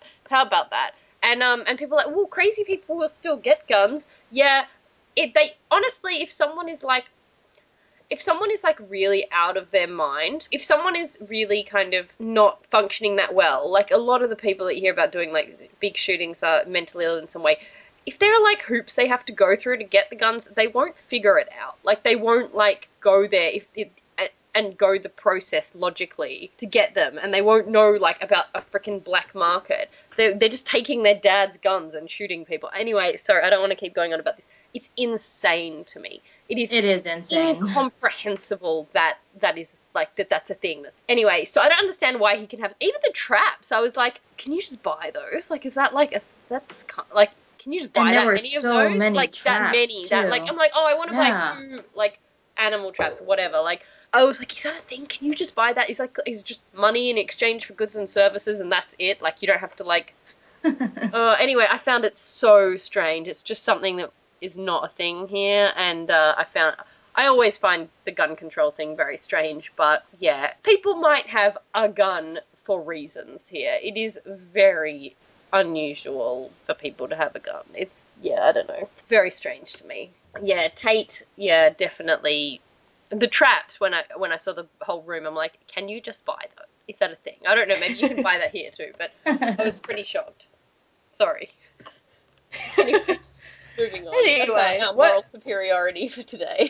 And people are like, well, crazy people will still get guns. Yeah, honestly, if someone is really out of their mind, if someone is really kind of not functioning that well, like a lot of the people that you hear about doing, like, big shootings are mentally ill in some way. If there are, like, hoops they have to go through to get the guns, they won't figure it out. Like, they won't, like, go there and go the process logically to get them, and they won't know, like, about a freaking black market. They're just taking their dad's guns and shooting people. Anyway, sorry, I don't want to keep going on about this. It's insane to me. It is insane. Incomprehensible that's a thing. Anyway, so I don't understand why he can have even the traps. I was like, can you just buy those? Like, is that like can you just buy that many of those? Many like traps, that many. too. That like I'm like, oh, I want to buy 2 like animal traps, whatever. Like I was like, is that a thing? Can you just buy that? It's like it's just money in exchange for goods and services, and that's it. Like you don't have to like. Anyway, I found it so strange. It's just something that is not a thing here, and I always find the gun control thing very strange. But yeah, people might have a gun for reasons here. It is very unusual for people to have a gun. It's, I don't know. Very strange to me. Yeah, Tate, definitely. The traps, when I saw the whole room, I'm like, can you just buy that? Is that a thing? I don't know, maybe you can buy that here too, but I was pretty shocked. Sorry. Anyway, moving on. Anyway, our moral superiority for today.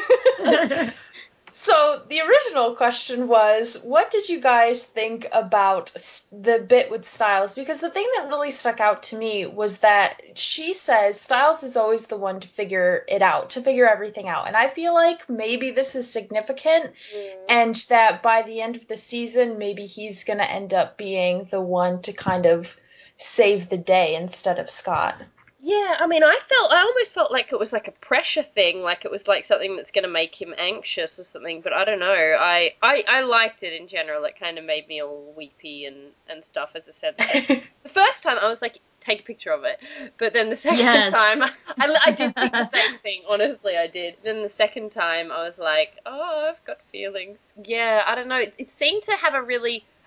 So the original question was, what did you guys think about the bit with Stiles? Because the thing that really stuck out to me was that she says Stiles is always the one to figure it out, to figure everything out. And I feel like maybe this is significant and that by the end of the season, maybe he's going to end up being the one to kind of save the day instead of Scott. Yeah, I mean, I almost felt like it was like a pressure thing, like it was like something that's going to make him anxious or something, but I don't know. I liked it in general. It kind of made me all weepy and stuff, as I said. The first time I was like, take a picture of it, but then the second time, I did think the same thing, honestly, I did. Then the second time I was like, oh, I've got feelings. Yeah, I don't know. It seemed to have a really...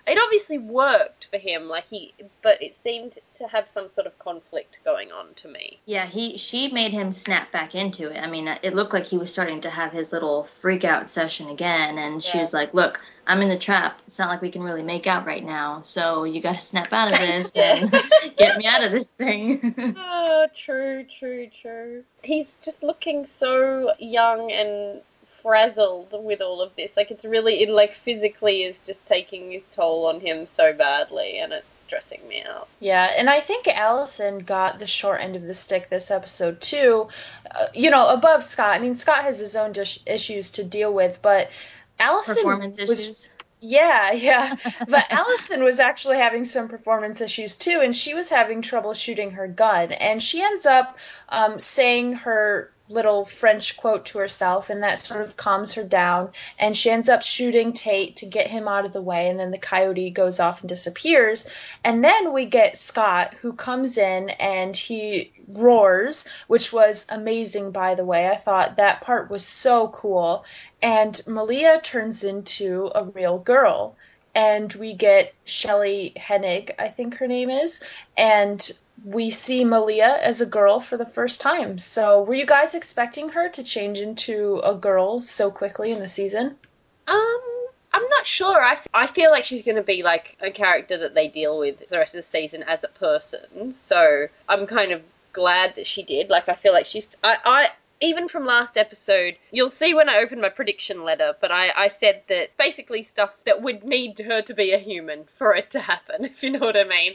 it obviously worked for him, but it seemed to have some sort of conflict going on to me. Yeah, she made him snap back into it. I mean, it looked like he was starting to have his little freak out session again, and she was like, look, I'm in the trap. It's not like we can really make out right now, so you got to snap out of this and get me out of this thing. Oh, true. He's just looking so young and frazzled with all of this. Like, physically is just taking its toll on him so badly, and it's stressing me out. Yeah, and I think Allison got the short end of the stick this episode, too. Above Scott. I mean, Scott has his own issues to deal with, but Allison performance issues. Yeah. But Allison was actually having some performance issues too, and she was having trouble shooting her gun. And she ends up saying her little French quote to herself, and that sort of calms her down. And she ends up shooting Tate to get him out of the way, and then the coyote goes off and disappears. And then we get Scott, who comes in and he roars, which was amazing, by the way. I thought that part was so cool. And Malia turns into a real girl. And we get Shelley Hennig, I think her name is, and we see Malia as a girl for the first time. So were you guys expecting her to change into a girl so quickly in the season? I'm not sure. I feel like she's going to be like a character that they deal with the rest of the season as a person. So I'm kind of glad that she did. Like, I feel like she's... Even from last episode, you'll see when I open my prediction letter, but I said that basically stuff that would need her to be a human for it to happen, if you know what I mean.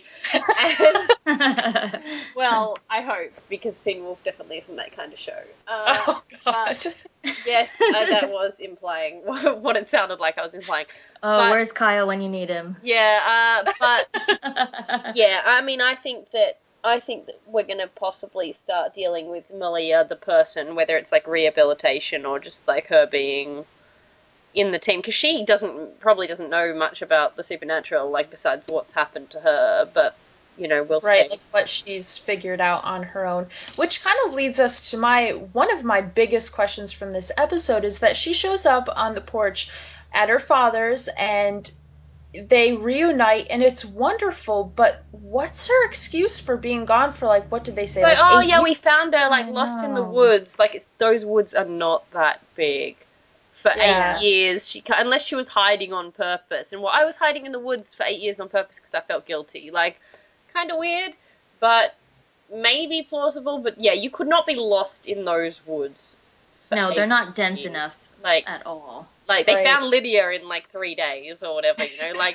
And, well, I hope, because Teen Wolf definitely isn't that kind of show. Oh, gosh. Yes, that was implying what it sounded like I was implying. Oh, where's Kyle when you need him? Yeah, but, yeah, I mean, I think that we're going to possibly start dealing with Malia, the person, whether it's like rehabilitation or just like her being in the team, because she probably doesn't know much about the supernatural, like besides what's happened to her, but we'll see. Like what she's figured out on her own, which kind of leads us to one of my biggest questions from this episode is that she shows up on the porch at her father's and they reunite, and it's wonderful, but what's her excuse for being gone for, like, what did they say? Like, oh, yeah, years? we found her, like, lost in the woods. Like, those woods are not that big. For 8 years, unless she was hiding on purpose. And I was hiding in the woods for 8 years on purpose because I felt guilty. Like, kind of weird, but maybe plausible. But, yeah, you could not be lost in those woods. No, they're not dense enough, like, at all. Like, they found Lydia in, like, 3 days or whatever, Like,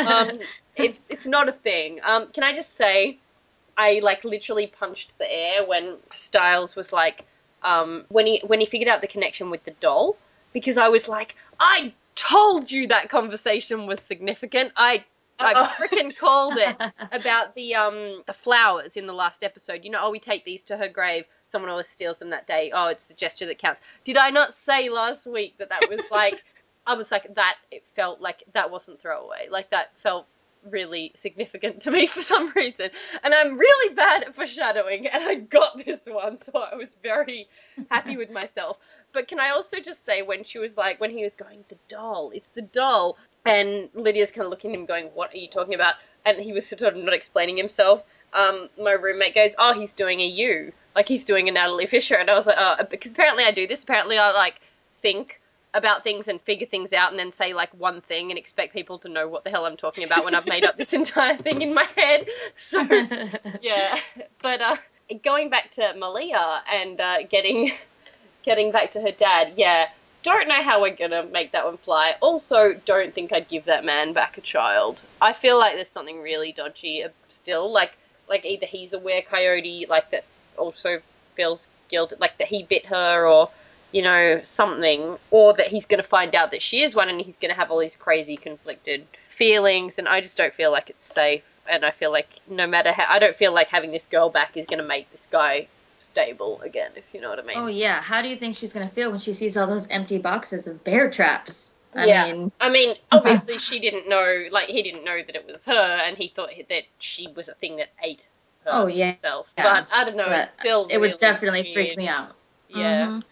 it's not a thing. Can I just say, I, like, literally punched the air when Stiles was, like, when he figured out the connection with the doll, because I was like, I told you that conversation was significant. I freaking called it about the flowers in the last episode. We take these to her grave. Someone always steals them that day. Oh, it's the gesture that counts. Did I not say last week that was like, I was like, that, it felt like that wasn't throwaway. Like, that felt really significant to me for some reason. And I'm really bad at foreshadowing, and I got this one, so I was very happy with myself. But can I also just say, when he was going, the doll, it's the doll, and Lydia's kind of looking at him going, what are you talking about? And he was sort of not explaining himself. My roommate goes, oh, he's doing a you. Like, he's doing a Natalie Fisher. And I was like, oh, because apparently I do this. Apparently I, like, think about things and figure things out and then say, like, one thing and expect people to know what the hell I'm talking about when I've made up this entire thing in my head. So, yeah. But going back to Malia and getting back to her dad, yeah, don't know how we're going to make that one fly. Also, don't think I'd give that man back a child. I feel like there's something really dodgy still. Like either he's a were-coyote, like, that also feels guilty, like that he bit her, or, something, or that he's going to find out that she is one and he's going to have all these crazy conflicted feelings, and I just don't feel like it's safe, and I feel like no matter how, I don't feel like having this girl back is going to make this guy stable again, if you know what I mean. Oh, yeah. How do you think she's going to feel when she sees all those empty boxes of bear traps? I mean, obviously she didn't know, like, he didn't know that it was her, and he thought that she was a thing that ate herself. Yeah. But I don't know, it's still it would definitely freak me out. Yeah. Mm-hmm.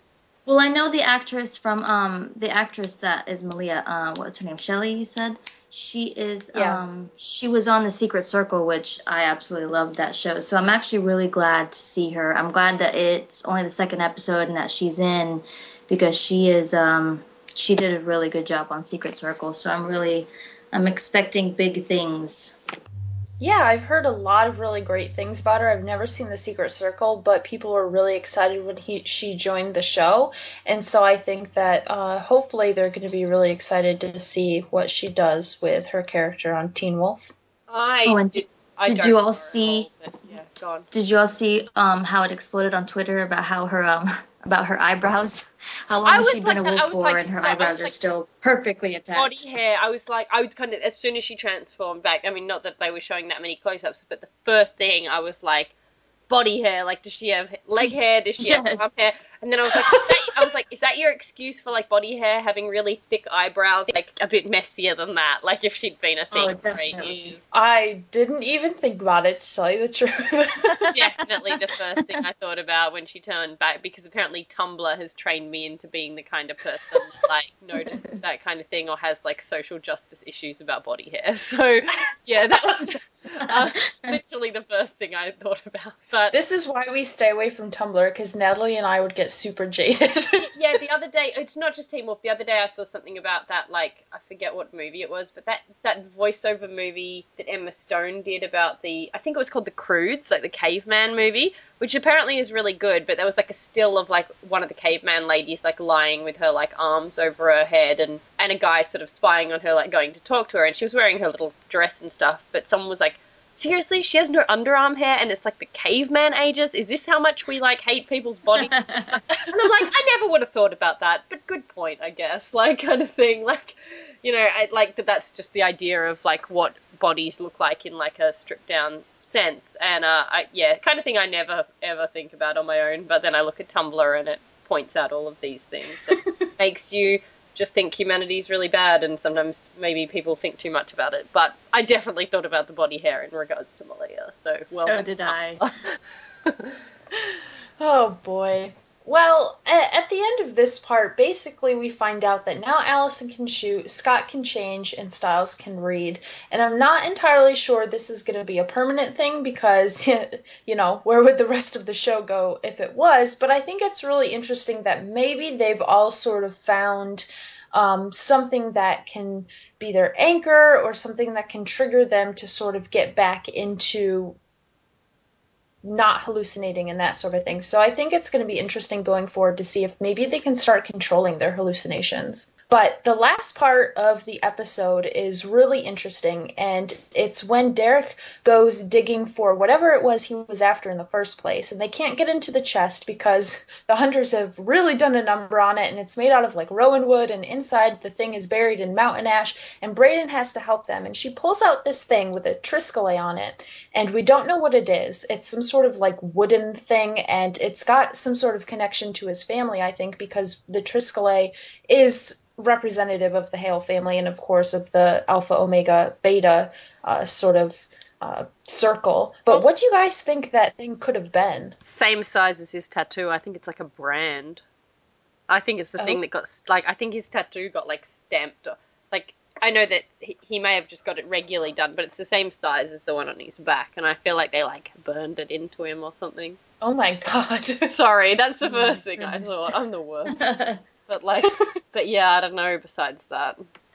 Well, I know the actress from the actress that is Malia. What's her name? Shelley, you said. She is. She was on The Secret Circle, which I absolutely loved that show. So I'm actually really glad to see her. I'm glad that it's only the second episode and that she's in, because she is. She did a really good job on Secret Circle. So I'm expecting big things. Yeah, I've heard a lot of really great things about her. I've never seen The Secret Circle, but people were really excited when she joined the show. And so I think that hopefully they're going to be really excited to see what she does with her character on Teen Wolf. Did you all see how it exploded on Twitter about how her eyebrows, how long has she been a wolf for, and her eyebrows are still perfectly intact. Body hair, I was kind of, as soon as she transformed back, I mean, not that they were showing that many close-ups, but the first thing I was like, body hair, like, does she have leg hair, does she have arm hair? And then I was like, is that your excuse for, like, body hair having really thick eyebrows? Like, a bit messier than that, like, if she'd been a thing for 8 years. I didn't even think about it, to tell you the truth. Definitely the first thing I thought about when she turned back, because apparently Tumblr has trained me into being the kind of person that, like, notices that kind of thing or has, like, social justice issues about body hair. So, yeah, that was literally the first thing I thought about. But this is why we stay away from Tumblr, because Natalie and I would get super jaded. Yeah, the other day, it's not just Teen Wolf, the other day I saw something about that, like, I forget what movie it was, but that voiceover movie that Emma Stone did about I think it was called The Croods, like the caveman movie, which apparently is really good, but there was, like, a still of, like, one of the caveman ladies, like, lying with her, like, arms over her head, and a guy sort of spying on her, like, going to talk to her, and she was wearing her little dress and stuff, but someone was like, seriously, she has no underarm hair and it's like the caveman ages? Is this how much we, like, hate people's bodies? And I was like, I never would have thought about that, but good point, I guess, like, kind of thing. Like, you know, I like that's just the idea of, like, what bodies look like in, like, a stripped down sense. And, kind of thing I never, ever think about on my own, but then I look at Tumblr and it points out all of these things that makes you just think humanity's really bad, and sometimes maybe people think too much about it. But I definitely thought about the body hair in regards to Malia, so did I. Oh, boy. Well, at the end of this part, basically we find out that now Allison can shoot, Scott can change, and Stiles can read. And I'm not entirely sure this is going to be a permanent thing because, you know, where would the rest of the show go if it was? But I think it's really interesting that maybe they've all sort of found something that can be their anchor or something that can trigger them to sort of get back into not hallucinating and that sort of thing. So I think it's going to be interesting going forward to see if maybe they can start controlling their hallucinations. But the last part of the episode is really interesting, and it's when Derek goes digging for whatever it was he was after in the first place, and they can't get into the chest because the hunters have really done a number on it, and it's made out of, like, rowan wood, and inside the thing is buried in mountain ash, and Brayden has to help them, and she pulls out this thing with a Triskele on it, and we don't know what it is. It's some sort of, like, wooden thing, and it's got some sort of connection to his family, I think, because the Triskele is representative of the Hale family and, of course, of the Alpha Omega Beta circle. But what do you guys think that thing could have been? Same size as his tattoo. I think it's like a brand. I think it's the thing that got, like, I think his tattoo got, like, stamped. Like, I know that he may have just got it regularly done, but it's the same size as the one on his back, and I feel like they, like, burned it into him or something. Oh my god. Sorry, that's the first thing I thought. I'm the worst. But yeah, I don't know besides that.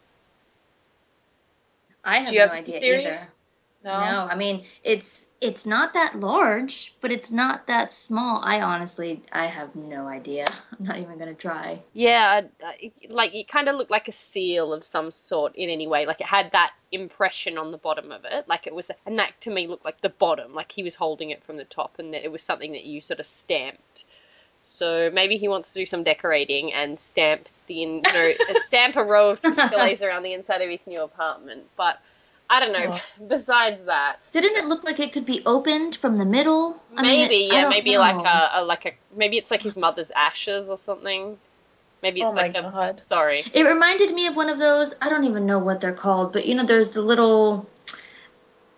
I have no idea either. No, I mean, it's not that large, but it's not that small. I have no idea. I'm not even going to try. Yeah, like, it kind of looked like a seal of some sort in any way. Like, it had that impression on the bottom of it. Like, it was, and that to me looked like the bottom. Like, he was holding it from the top, and that it was something that you sort of stamped. So maybe he wants to do some decorating and stamp stamp a row of Triskele's around the inside of his new apartment. But I don't know. Besides that, didn't it look like it could be opened from the middle? Maybe maybe it's like his mother's ashes or something. Maybe it's sorry. It reminded me of one of those. I don't even know what they're called, but you know, there's the little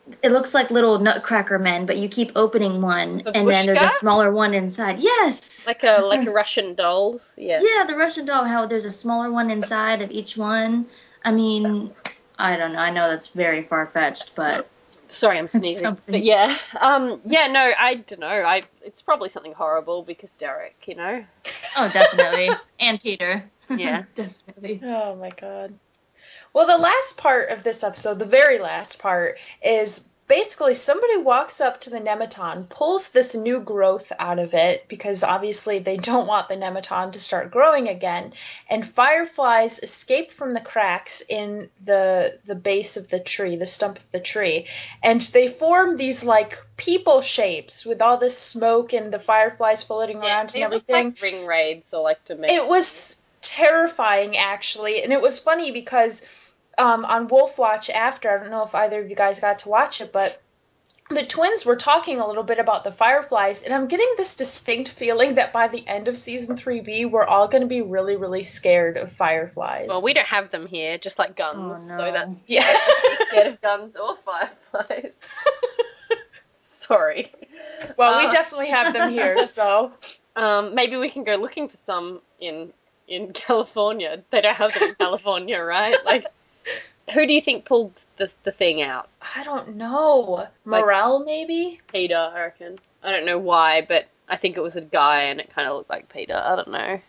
it looks like little Nutcracker men, but you keep opening one, and then there's a smaller one inside. Yes! Like a Russian dolls? Yeah. Yeah, the Russian doll, how there's a smaller one inside of each one. I mean, I don't know. I know that's very far-fetched, but... Sorry, I'm sneezing. But yeah. No, I don't know. It's probably something horrible because Derek, you know? Oh, definitely. And Peter. Yeah. Definitely. Oh, my God. Well, the last part of this episode, the very last part, is basically somebody walks up to the Nemeton, pulls this new growth out of it, because obviously they don't want the Nemeton to start growing again, and fireflies escape from the cracks in the base of the tree, the stump of the tree, and they form these, like, people shapes with all this smoke and the fireflies floating around and everything. Like ring raids or like Dimension. It was terrifying, actually, and it was funny because... on Wolf Watch after, I don't know if either of you guys got to watch it, but the twins were talking a little bit about the fireflies, and I'm getting this distinct feeling that by the end of Season 3B, we're all going to be really, really scared of fireflies. Well, we don't have them here, just like guns, no. so that's... Yeah. scared of guns or fireflies. Sorry. Well, we definitely have them here, so... Maybe we can go looking for some in California. They don't have them in California, right? Like... Who do you think pulled the thing out? I don't know. Morel, maybe? Peter, I reckon. I don't know why, but I think it was a guy and it kind of looked like Peter. I don't know.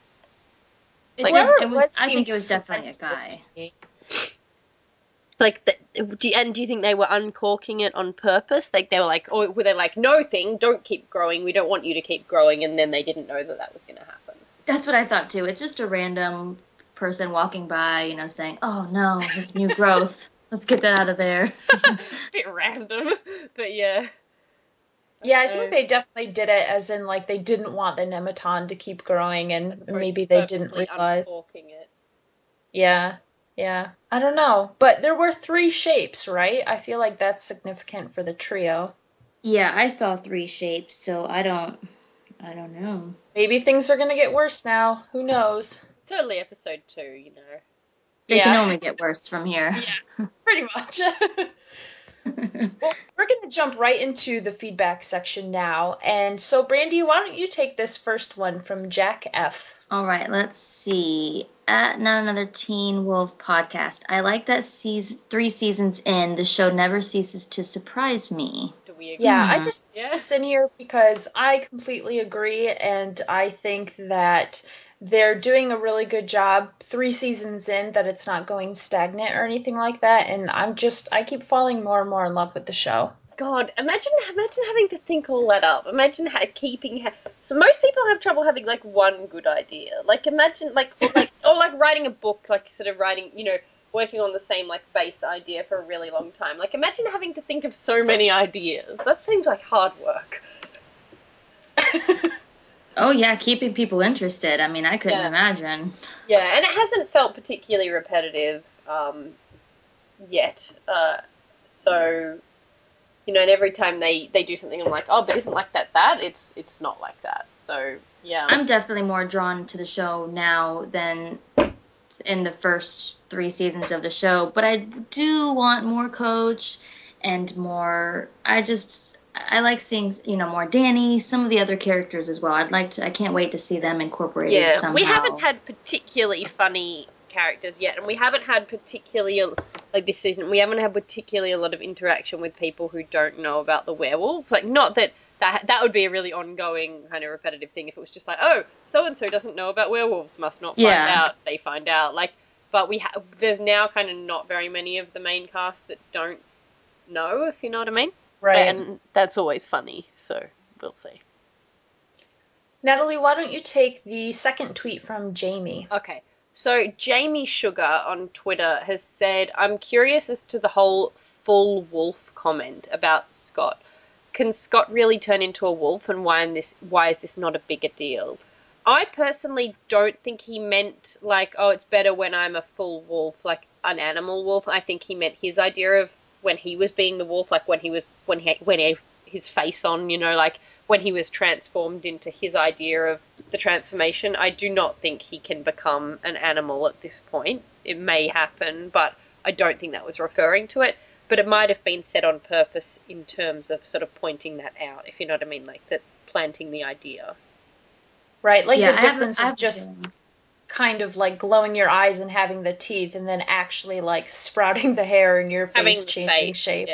I think it was definitely a guy. Like, do you think they were uncorking it on purpose? Like, they were like, or were they like, no thing, don't keep growing, we don't want you to keep growing, and then they didn't know that was going to happen? That's what I thought, too. It's just a random... person walking by, saying, oh no, this new growth, let's get that out of there. Bit random, but yeah. Yeah, I think they definitely did it as in, like, they didn't want the Nemeton to keep growing, and maybe they didn't realize. Uncorking it. Yeah. I don't know. But there were 3 shapes, right? I feel like that's significant for the trio. Yeah, I saw 3 shapes, so I don't know. Maybe things are going to get worse now. Who knows? Totally episode 2, They can only get worse from here. Yeah, pretty much. Well, we're going to jump right into the feedback section now. And so, Brandy, why don't you take this first one from Jack F. All right, let's see. At Not Another Teen Wolf podcast, I like that 3 seasons in, the show never ceases to surprise me. Do we agree? Yeah, I just put this in here because I completely agree, and I think that... they're doing a really good job 3 seasons in, that it's not going stagnant or anything like that, and I keep falling more and more in love with the show. God, imagine having to think all that up. Imagine so most people have trouble having, like, one good idea. Like, imagine, or writing a book, like, sort of writing, working on the same, like, base idea for a really long time. Like, imagine having to think of so many ideas. That seems like hard work. Oh, yeah, keeping people interested. I mean, I couldn't imagine. Yeah, and it hasn't felt particularly repetitive yet. So, and every time they do something, I'm like, oh, but isn't like that bad? It's not like that. So, yeah. I'm definitely more drawn to the show now than in the first 3 seasons of the show. But I do want more Coach and more... I like seeing, more Danny, some of the other characters as well. I can't wait to see them incorporated somehow. We haven't had particularly funny characters yet, and we haven't had particularly, like this season, we haven't had particularly a lot of interaction with people who don't know about the werewolf. Like, not that would be a really ongoing kind of repetitive thing if it was just like, oh, so-and-so doesn't know about werewolves, must not find out, they find out. Like, but there's now kind of not very many of the main cast that don't know, if you know what I mean. Right. And that's always funny, so we'll see. Natalie, why don't you take the second tweet from Jamie? Okay, so Jamie Sugar on Twitter has said, I'm curious as to the whole full wolf comment about Scott. Can Scott really turn into a wolf, and why is this not a bigger deal? I personally don't think he meant, like, oh, it's better when I'm a full wolf, like an animal wolf. I think he meant his idea of when he was being the wolf, like when he his face on, like when he was transformed into his idea of the transformation. I do not think he can become an animal at this point. It may happen, but I don't think that was referring to it. But it might have been said on purpose in terms of sort of pointing that out, if you know what I mean, like that planting the idea. Right, like the difference of just kind of like glowing your eyes and having the teeth, and then actually like sprouting the hair and your face changing shape.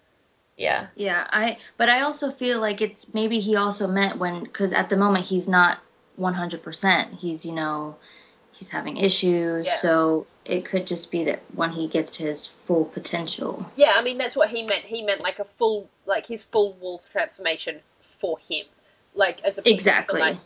Yeah. But I also feel like it's maybe he also meant because at the moment he's not 100%. He's, he's having issues, so it could just be that when he gets to his full potential. Yeah, I mean, that's what he meant. He meant like his full wolf transformation for him. Like, as opposed exactly. to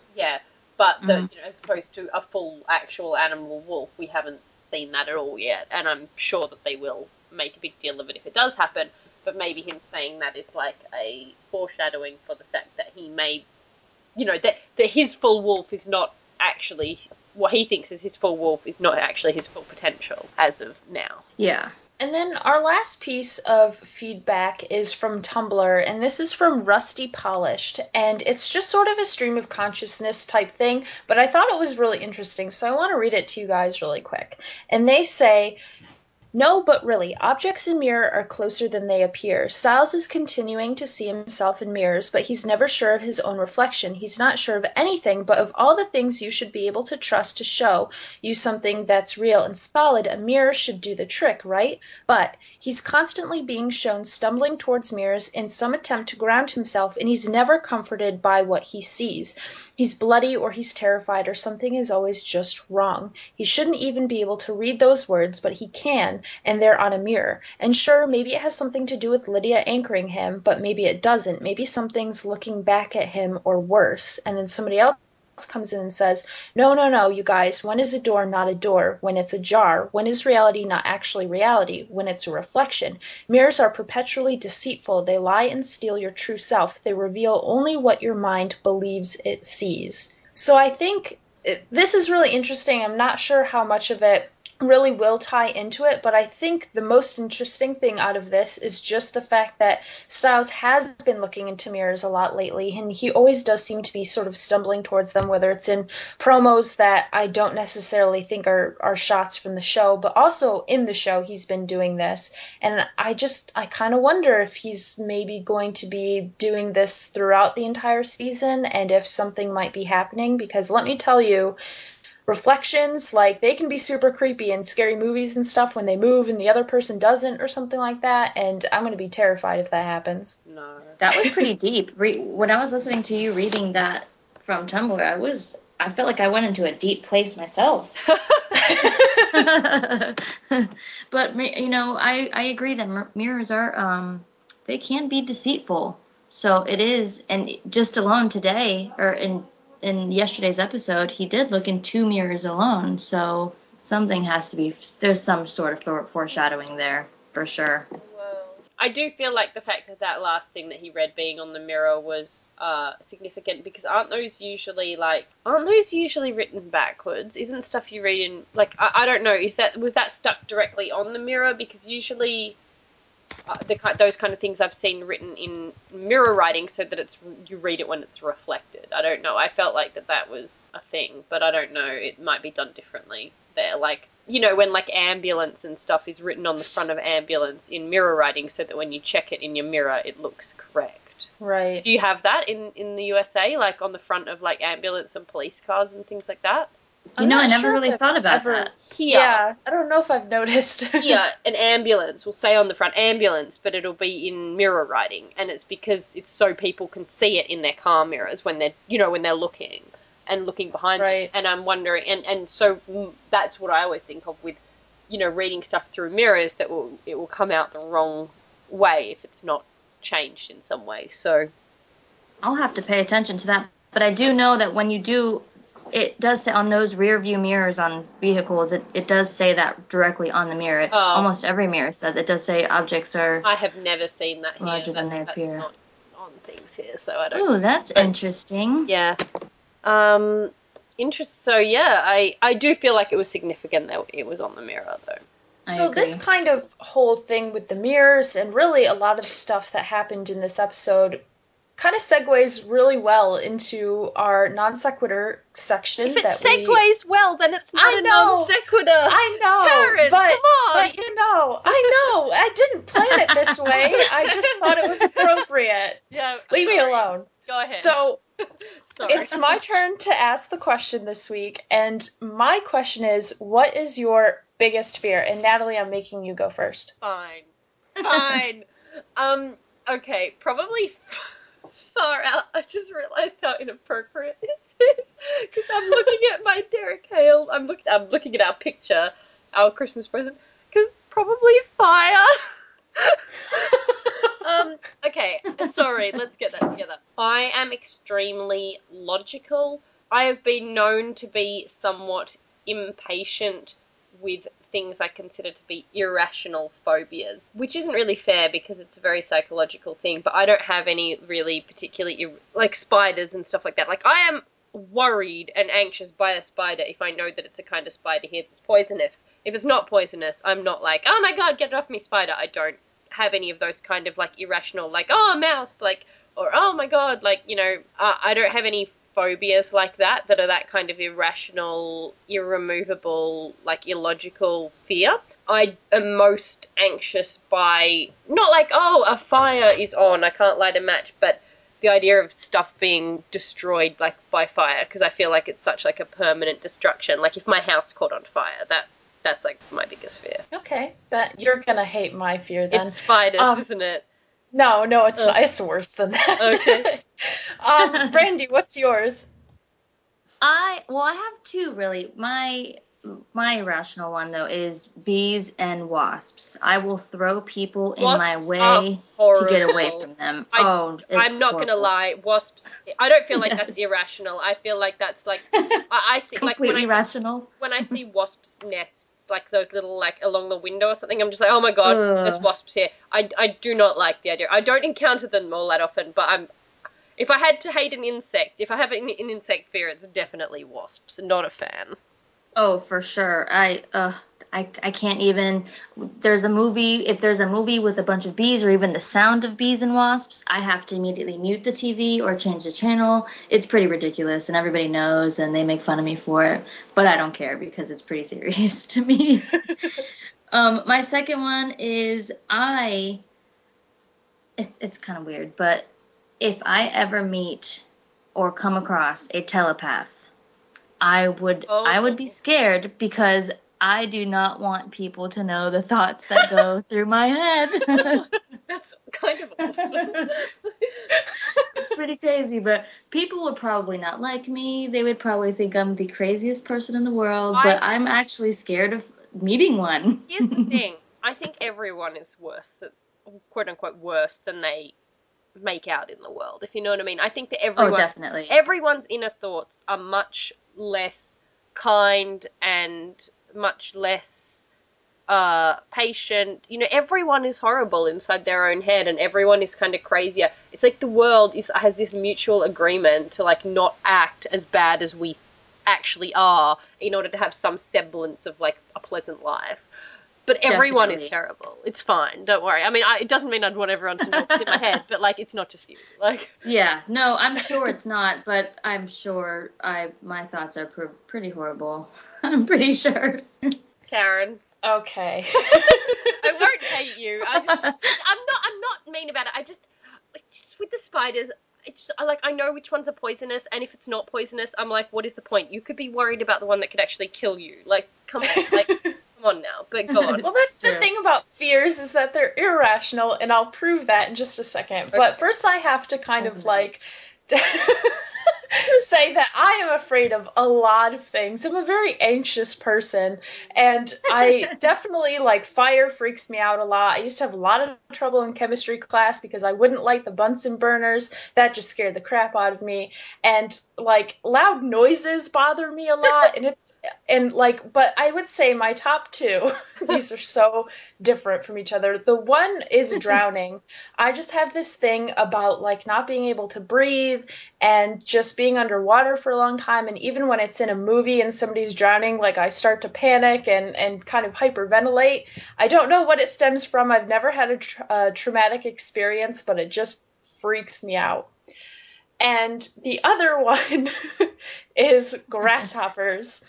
but as opposed to a full actual animal wolf, we haven't seen that at all yet, and I'm sure that they will make a big deal of it if it does happen. But maybe him saying that is like a foreshadowing for the fact that he may, that his full wolf is not actually what he thinks is his full wolf is not actually his full potential as of now. Yeah. And then our last piece of feedback is from Tumblr, and this is from Rusty Polished, and it's just sort of a stream of consciousness type thing, but I thought it was really interesting, so I want to read it to you guys really quick. And they say, "No, but really, objects in mirror are closer than they appear. Styles is continuing to see himself in mirrors, but he's never sure of his own reflection. He's not sure of anything, but of all the things you should be able to trust to show you something that's real and solid, a mirror should do the trick, right? But he's constantly being shown stumbling towards mirrors in some attempt to ground himself, and he's never comforted by what he sees. He's bloody or he's terrified or something is always just wrong. He shouldn't even be able to read those words, but he can, and they're on a mirror. And sure, maybe it has something to do with Lydia anchoring him, but maybe it doesn't. Maybe something's looking back at him or worse." And then somebody else comes in and says, No, you guys. When is a door not a door? When it's ajar. When is reality not actually reality? When it's a reflection. Mirrors are perpetually deceitful. They lie and steal your true self. They reveal only what your mind believes it sees. So I think this is really interesting. I'm not sure how much of it really will tie into it, but I think the most interesting thing out of this is just the fact that Styles has been looking into mirrors a lot lately, and he always does seem to be sort of stumbling towards them, whether it's in promos that I don't necessarily think are shots from the show, but also in the show he's been doing this, and I kind of wonder if he's maybe going to be doing this throughout the entire season, and if something might be happening, because let me tell you, reflections, like, they can be super creepy in scary movies and stuff when they move and the other person doesn't or something like that, and I'm going to be terrified if that happens. No. That was pretty deep. When I was listening to you reading that from Tumblr, I felt like I went into a deep place myself. But, I agree that mirrors are, they can be deceitful. So it is, and just alone today, or in yesterday's episode, he did look in 2 mirrors alone, so something has to be, there's some sort of foreshadowing there, for sure. Whoa. I do feel like the fact that last thing that he read being on the mirror was significant, because aren't those usually written backwards? Isn't stuff you read in, like, I don't know, was that stuck directly on the mirror? Because usually those kind of things I've seen written in mirror writing so that you read it when it's reflected. I don't know. I felt like that was a thing, but I don't know. It might be done differently there. Like, when like ambulance and stuff is written on the front of ambulance in mirror writing so that when you check it in your mirror, it looks correct. Right. Do you have that in the USA, like on the front of like ambulance and police cars and things like that? I never really thought about that. Yeah, I don't know if I've noticed. Here, an ambulance will say on the front ambulance, but it'll be in mirror writing, and it's because it's so people can see it in their car mirrors when they're, when they're looking behind right. them. And I'm wondering, and so that's what I always think of with, reading stuff through mirrors, that it will come out the wrong way if it's not changed in some way. So I'll have to pay attention to that, but I do know that when you do, it does say on those rear view mirrors on vehicles, it does say that directly on the mirror. Almost every mirror says it does say objects are. I have never seen that here. Larger than they appear. That's not on things here, so I don't. Oh, that's interesting. Yeah. So yeah, I do feel like it was significant that it was on the mirror though. So this kind of whole thing with the mirrors and really a lot of the stuff that happened in this episode kind of segues really well into our non sequitur section. If it segues well, then it's not a non sequitur. I know, Karen, but, come on. But I know, I didn't plan it this way. I just thought it was appropriate. Yeah. Leave me alone. Go ahead. So it's my turn to ask the question this week, and my question is, what is your biggest fear? And Natalie, I'm making you go first. Fine. Okay, probably far out. I just realized how inappropriate this is because I'm looking at my Derek Hale. I'm looking at our picture, our Christmas present, because probably fire. Okay, sorry, let's get that together. I am extremely logical. I have been known to be somewhat impatient with things I consider to be irrational phobias, which isn't really fair because it's a very psychological thing, but I don't have any really particularly, like spiders and stuff like that. Like, I am worried and anxious by a spider if I know that it's a kind of spider here that's poisonous. If it's not poisonous, I'm not like, oh my god, get it off me, spider. I don't have any of those kind of, like, irrational, like, oh, a mouse, like, or oh my god, like, you know, I don't have any phobias like that are that kind of irrational, irremovable, like, illogical fear. I am most anxious by, not like, oh, a fire is on, I can't light a match, but the idea of stuff being destroyed, like, by fire, because I feel like it's such, like, a permanent destruction. Like, if my house caught on fire, that's, like, my biggest fear. Okay, that you're gonna hate my fear then. It's spiders, isn't it? No, it's not. It's worse than that. Okay. Brandy, what's yours? I have two, really. My irrational one, though, is bees and wasps. I will throw people in my way to get away from them. I'm not going to lie. Wasps, I don't feel like that's irrational. I feel like that's, like, I see, like, completely irrational. When I see wasps' nests, like, those little, like, along the window or something, I'm just like, oh my god, there's wasps here. I do not like the idea. I don't encounter them all that often, but if I had to hate an insect, if I have an insect fear, it's definitely wasps. Not a fan. Oh, for sure. I can't even. If there's a movie with a bunch of bees or even the sound of bees and wasps, I have to immediately mute the TV or change the channel. It's pretty ridiculous, and everybody knows, and they make fun of me for it. But I don't care because it's pretty serious to me. My second one is it's kind of weird, but if I ever meet or come across a telepath, I would be scared because I do not want people to know the thoughts that go through my head. That's kind of awesome. It's pretty crazy, but people would probably not like me. They would probably think I'm the craziest person in the world, but I'm actually scared of meeting one. Here's the thing. I think everyone is quote-unquote worse than they make out in the world, if you know what I mean. I think that everyone's inner thoughts are much less kind and much less patient. You know, everyone is horrible inside their own head, and everyone is kind of crazier. It's like the world has this mutual agreement to, like, not act as bad as we actually are in order to have some semblance of, like, a pleasant life. But everyone is terrible. It's fine. Don't worry. I mean, it doesn't mean I'd want everyone to know what's in my head, but, like, it's not just you. Like. Yeah. No, I'm sure it's not, but I'm sure my thoughts are pretty horrible. I'm pretty sure. Karen. Okay. I won't hate you. I'm not mean about it. I just with the spiders, I know which ones are poisonous, and if it's not poisonous, I'm like, what is the point? You could be worried about the one that could actually kill you. Like, come on. Like, come on now. But go on. Well, that's the thing about fears, is that they're irrational, and I'll prove that in just a second. Okay. But first I have to kind of, like, say that I am afraid of a lot of things. I'm a very anxious person, and I definitely, like, fire freaks me out a lot. I used to have a lot of trouble in chemistry class because I wouldn't light the Bunsen burners. That just scared the crap out of me. And, like, loud noises bother me a lot, but I would say my top two, these are so different from each other. The one is drowning. I just have this thing about, like, not being able to breathe and just being underwater for a long time, and even when it's in a movie and somebody's drowning, like, I start to panic and kind of hyperventilate. I don't know what it stems from. I've never had a traumatic experience, but it just freaks me out. And the other one is grasshoppers.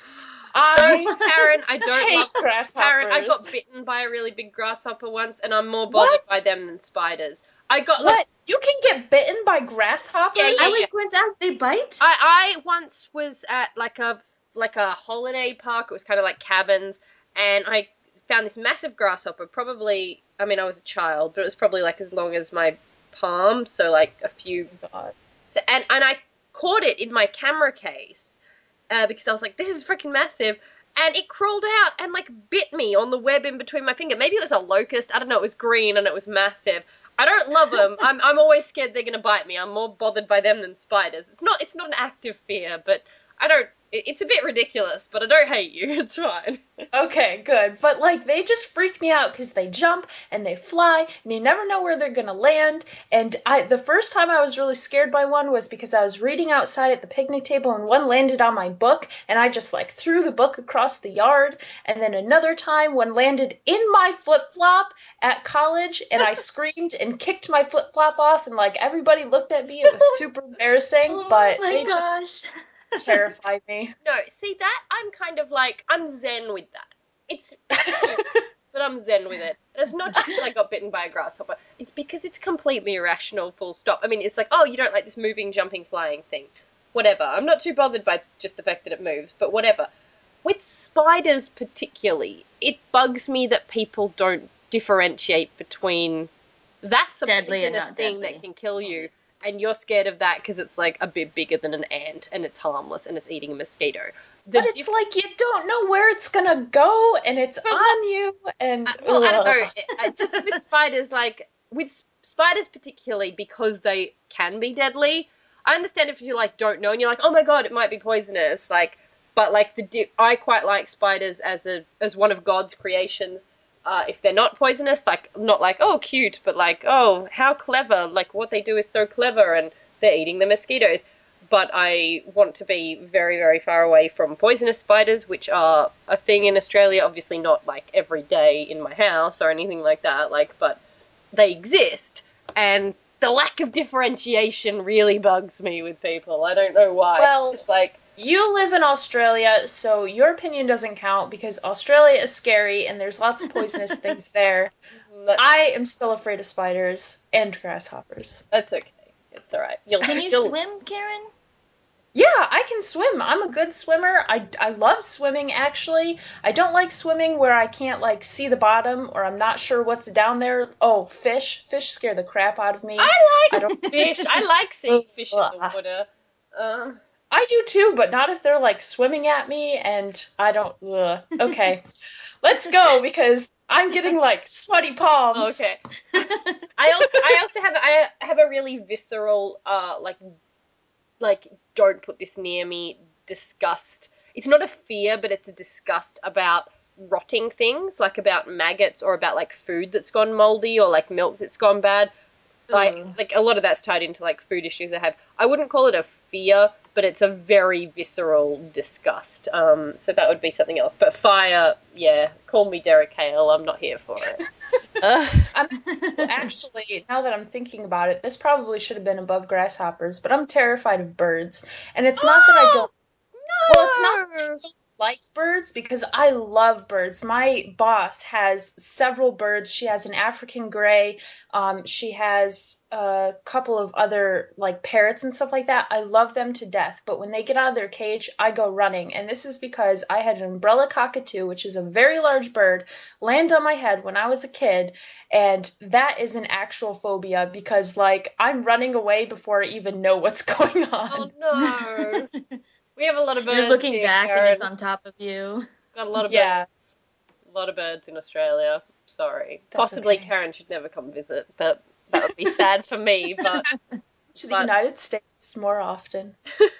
Karen, I don't hate love grasshoppers. Karen, I got bitten by a really big grasshopper once, and I'm more bothered by them than spiders. I got what? You can get bitten by grasshoppers? Yeah. I was going to ask, they bite? I once was at like a holiday park. It was kind of like cabins, and I found this massive grasshopper. Probably, I mean, I was a child, but it was probably like as long as my palm, so like a few. God. And I caught it in my camera case because I was like, this is freaking massive. And it crawled out and like bit me on the web in between my finger. Maybe it was a locust. I don't know. It was green and it was massive. I don't love them. I'm always scared they're gonna bite me. I'm more bothered by them than spiders. It's not an active fear, but I don't. It's a bit ridiculous, but I don't hate you. It's fine. Okay, good. But, like, they just freak me out because they jump and they fly and you never know where they're going to land. And the first time I was really scared by one was because I was reading outside at the picnic table and one landed on my book and I just, like, threw the book across the yard. And then another time one landed in my flip-flop at college and I screamed and kicked my flip-flop off and, like, everybody looked at me. It was super embarrassing, but they just terrified me. No, see that? I'm kind of like, I'm zen with that. It's but I'm zen with it. It's not just because I got bitten by a grasshopper. It's because it's completely irrational, full stop. I mean, it's like, oh, you don't like this moving, jumping, flying thing. Whatever. I'm not too bothered by just the fact that it moves, but whatever. With spiders particularly, it bugs me that people don't differentiate between that's a poisonous thing that can kill you, and you're scared of that because it's like a bit bigger than an ant and it's harmless and it's eating a mosquito. But it's like you don't know where it's gonna go and it's on you and... Well, I don't know. Just with spiders, like, with spiders particularly because they can be deadly, I understand if you, like, don't know and you're like, oh my god, it might be poisonous, like, but, like, I quite like spiders as one of God's creations. If they're not poisonous, like, not like, oh, cute, but like, oh, how clever, like, what they do is so clever, and they're eating the mosquitoes. But I want to be very, very far away from poisonous spiders, which are a thing in Australia, obviously not, like, every day in my house or anything like that, like, but they exist, and the lack of differentiation really bugs me with people. I don't know why. Well, it's just like... You live in Australia, so your opinion doesn't count because Australia is scary and there's lots of poisonous things there. I am still afraid of spiders and grasshoppers. That's okay. It's all right. Can you swim, Karen? Yeah, I can swim. I'm a good swimmer. I love swimming, actually. I don't like swimming where I can't, like, see the bottom or I'm not sure what's down there. Oh, fish. Fish scare the crap out of me. I like fish. I like seeing fish in the water. I do too, but not if they're, like, swimming at me, and I don't... Okay. Let's go, because I'm getting, like, sweaty palms. Okay. I also have a really visceral, like, don't put this near me, disgust. It's not a fear, but it's a disgust about rotting things, like about maggots or about, like, food that's gone moldy or, like, milk that's gone bad. Like, a lot of that's tied into, like, food issues I have. I wouldn't call it a fear, but it's a very visceral disgust. So that would be something else. But fire, yeah, call me Derek Hale. I'm not here for it. Actually, now that I'm thinking about it, this probably should have been above grasshoppers, but I'm terrified of birds. And it's not that I don't... No! Well, it's not that I don't like birds, because I love birds. My boss has several birds. She has an African gray. She has a couple of other, like, parrots and stuff like that. I love them to death. But when they get out of their cage, I go running. And this is because I had an umbrella cockatoo, which is a very large bird, land on my head when I was a kid. And that is an actual phobia because, like, I'm running away before I even know what's going on. Oh, no. We have a lot of birds. You're looking here, back Karen. and it's on top of you. Got a lot of birds. A lot of birds in Australia. Sorry. That's Possibly okay. Karen should never come visit, but that would be sad for me. But To the United States more often.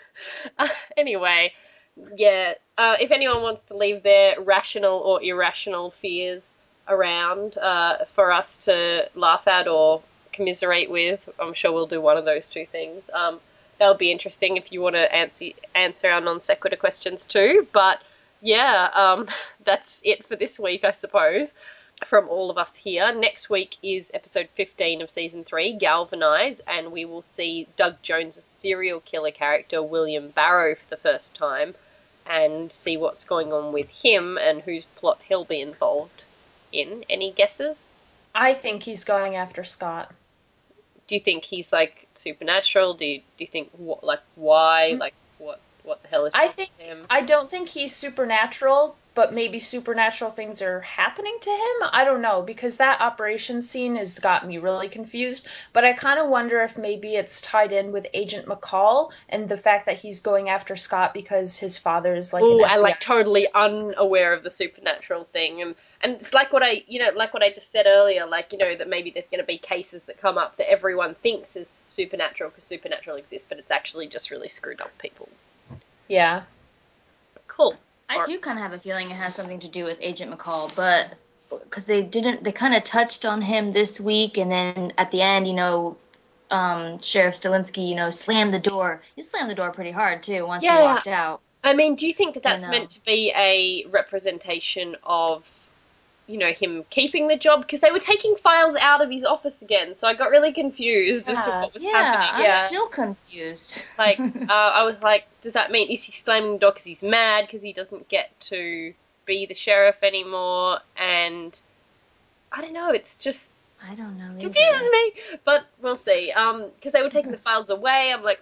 Anyway, yeah. If anyone wants to leave their rational or irrational fears around for us to laugh at or commiserate with, I'm sure we'll do one of those two things. That'll be interesting if you want to answer our non sequitur questions too. But yeah, that's it for this week, I suppose, from all of us here. Next week is episode 15 of season 3, Galvanize, and we will see Doug Jones' serial killer character, William Barrow, for the first time. and see what's going on with him and whose plot he'll be involved in. Any guesses? I think he's going after Scott. Do you think he's like supernatural? Do you think why? Like what the hell is him? I don't think he's supernatural, but maybe supernatural things are happening to him. I don't know, because that operation scene has got me really confused. But I kind of wonder if maybe it's tied in with Agent McCall and the fact that he's going after Scott because his father is like. Oh, I'm like totally unaware of the supernatural thing, and it's like what I just said earlier, like, you know, that maybe there's going to be cases that come up that everyone thinks is supernatural because supernatural exists, but it's actually just really screwed up people. Yeah. Cool. I do kind of have a feeling it has something to do with Agent McCall, but because they kind of touched on him this week, and then at the end, you know, Sheriff Stilinski, you know, slammed the door. He slammed the door pretty hard, too, once he walked out. I mean, do you think that that's meant to be a representation of, you know, him keeping the job? Because they were taking files out of his office again, so I got really confused as to what was happening. I'm still confused. Like, I was like, does that mean, is he slamming the door because he's mad because he doesn't get to be the sheriff anymore? And I don't know, it's just... I don't know. Confuses me, but we'll see. Because they were taking the files away, I'm like,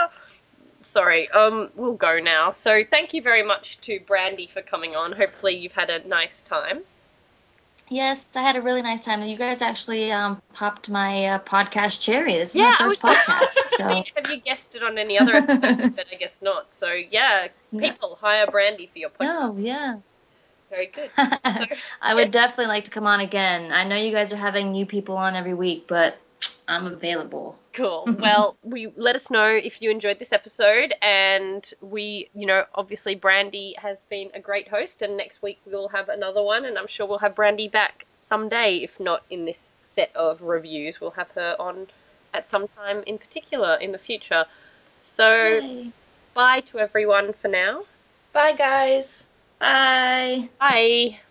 sorry, we'll go now. So thank you very much to Brandy for coming on. Hopefully you've had a nice time. Yes, I had a really nice time. You guys actually popped my podcast cherry. This is my first podcast. So. I mean, have you guessed it on any other episodes? But I guess not. So, people, hire Brandy for your podcast. No, yeah. Very good. I would definitely like to come on again. I know you guys are having new people on every week, but I'm available. Cool. Well, let us know if you enjoyed this episode, and obviously Brandy has been a great host, and next week we'll have another one, and I'm sure we'll have Brandy back someday, if not in this set of reviews. We'll have her on at some time in particular in the future. So, Yay. Bye to everyone for now. Bye, guys. Bye. Bye.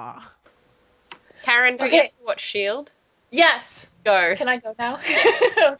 Karen, do you watch S.H.I.E.L.D.? Yes. Go. Can I go now?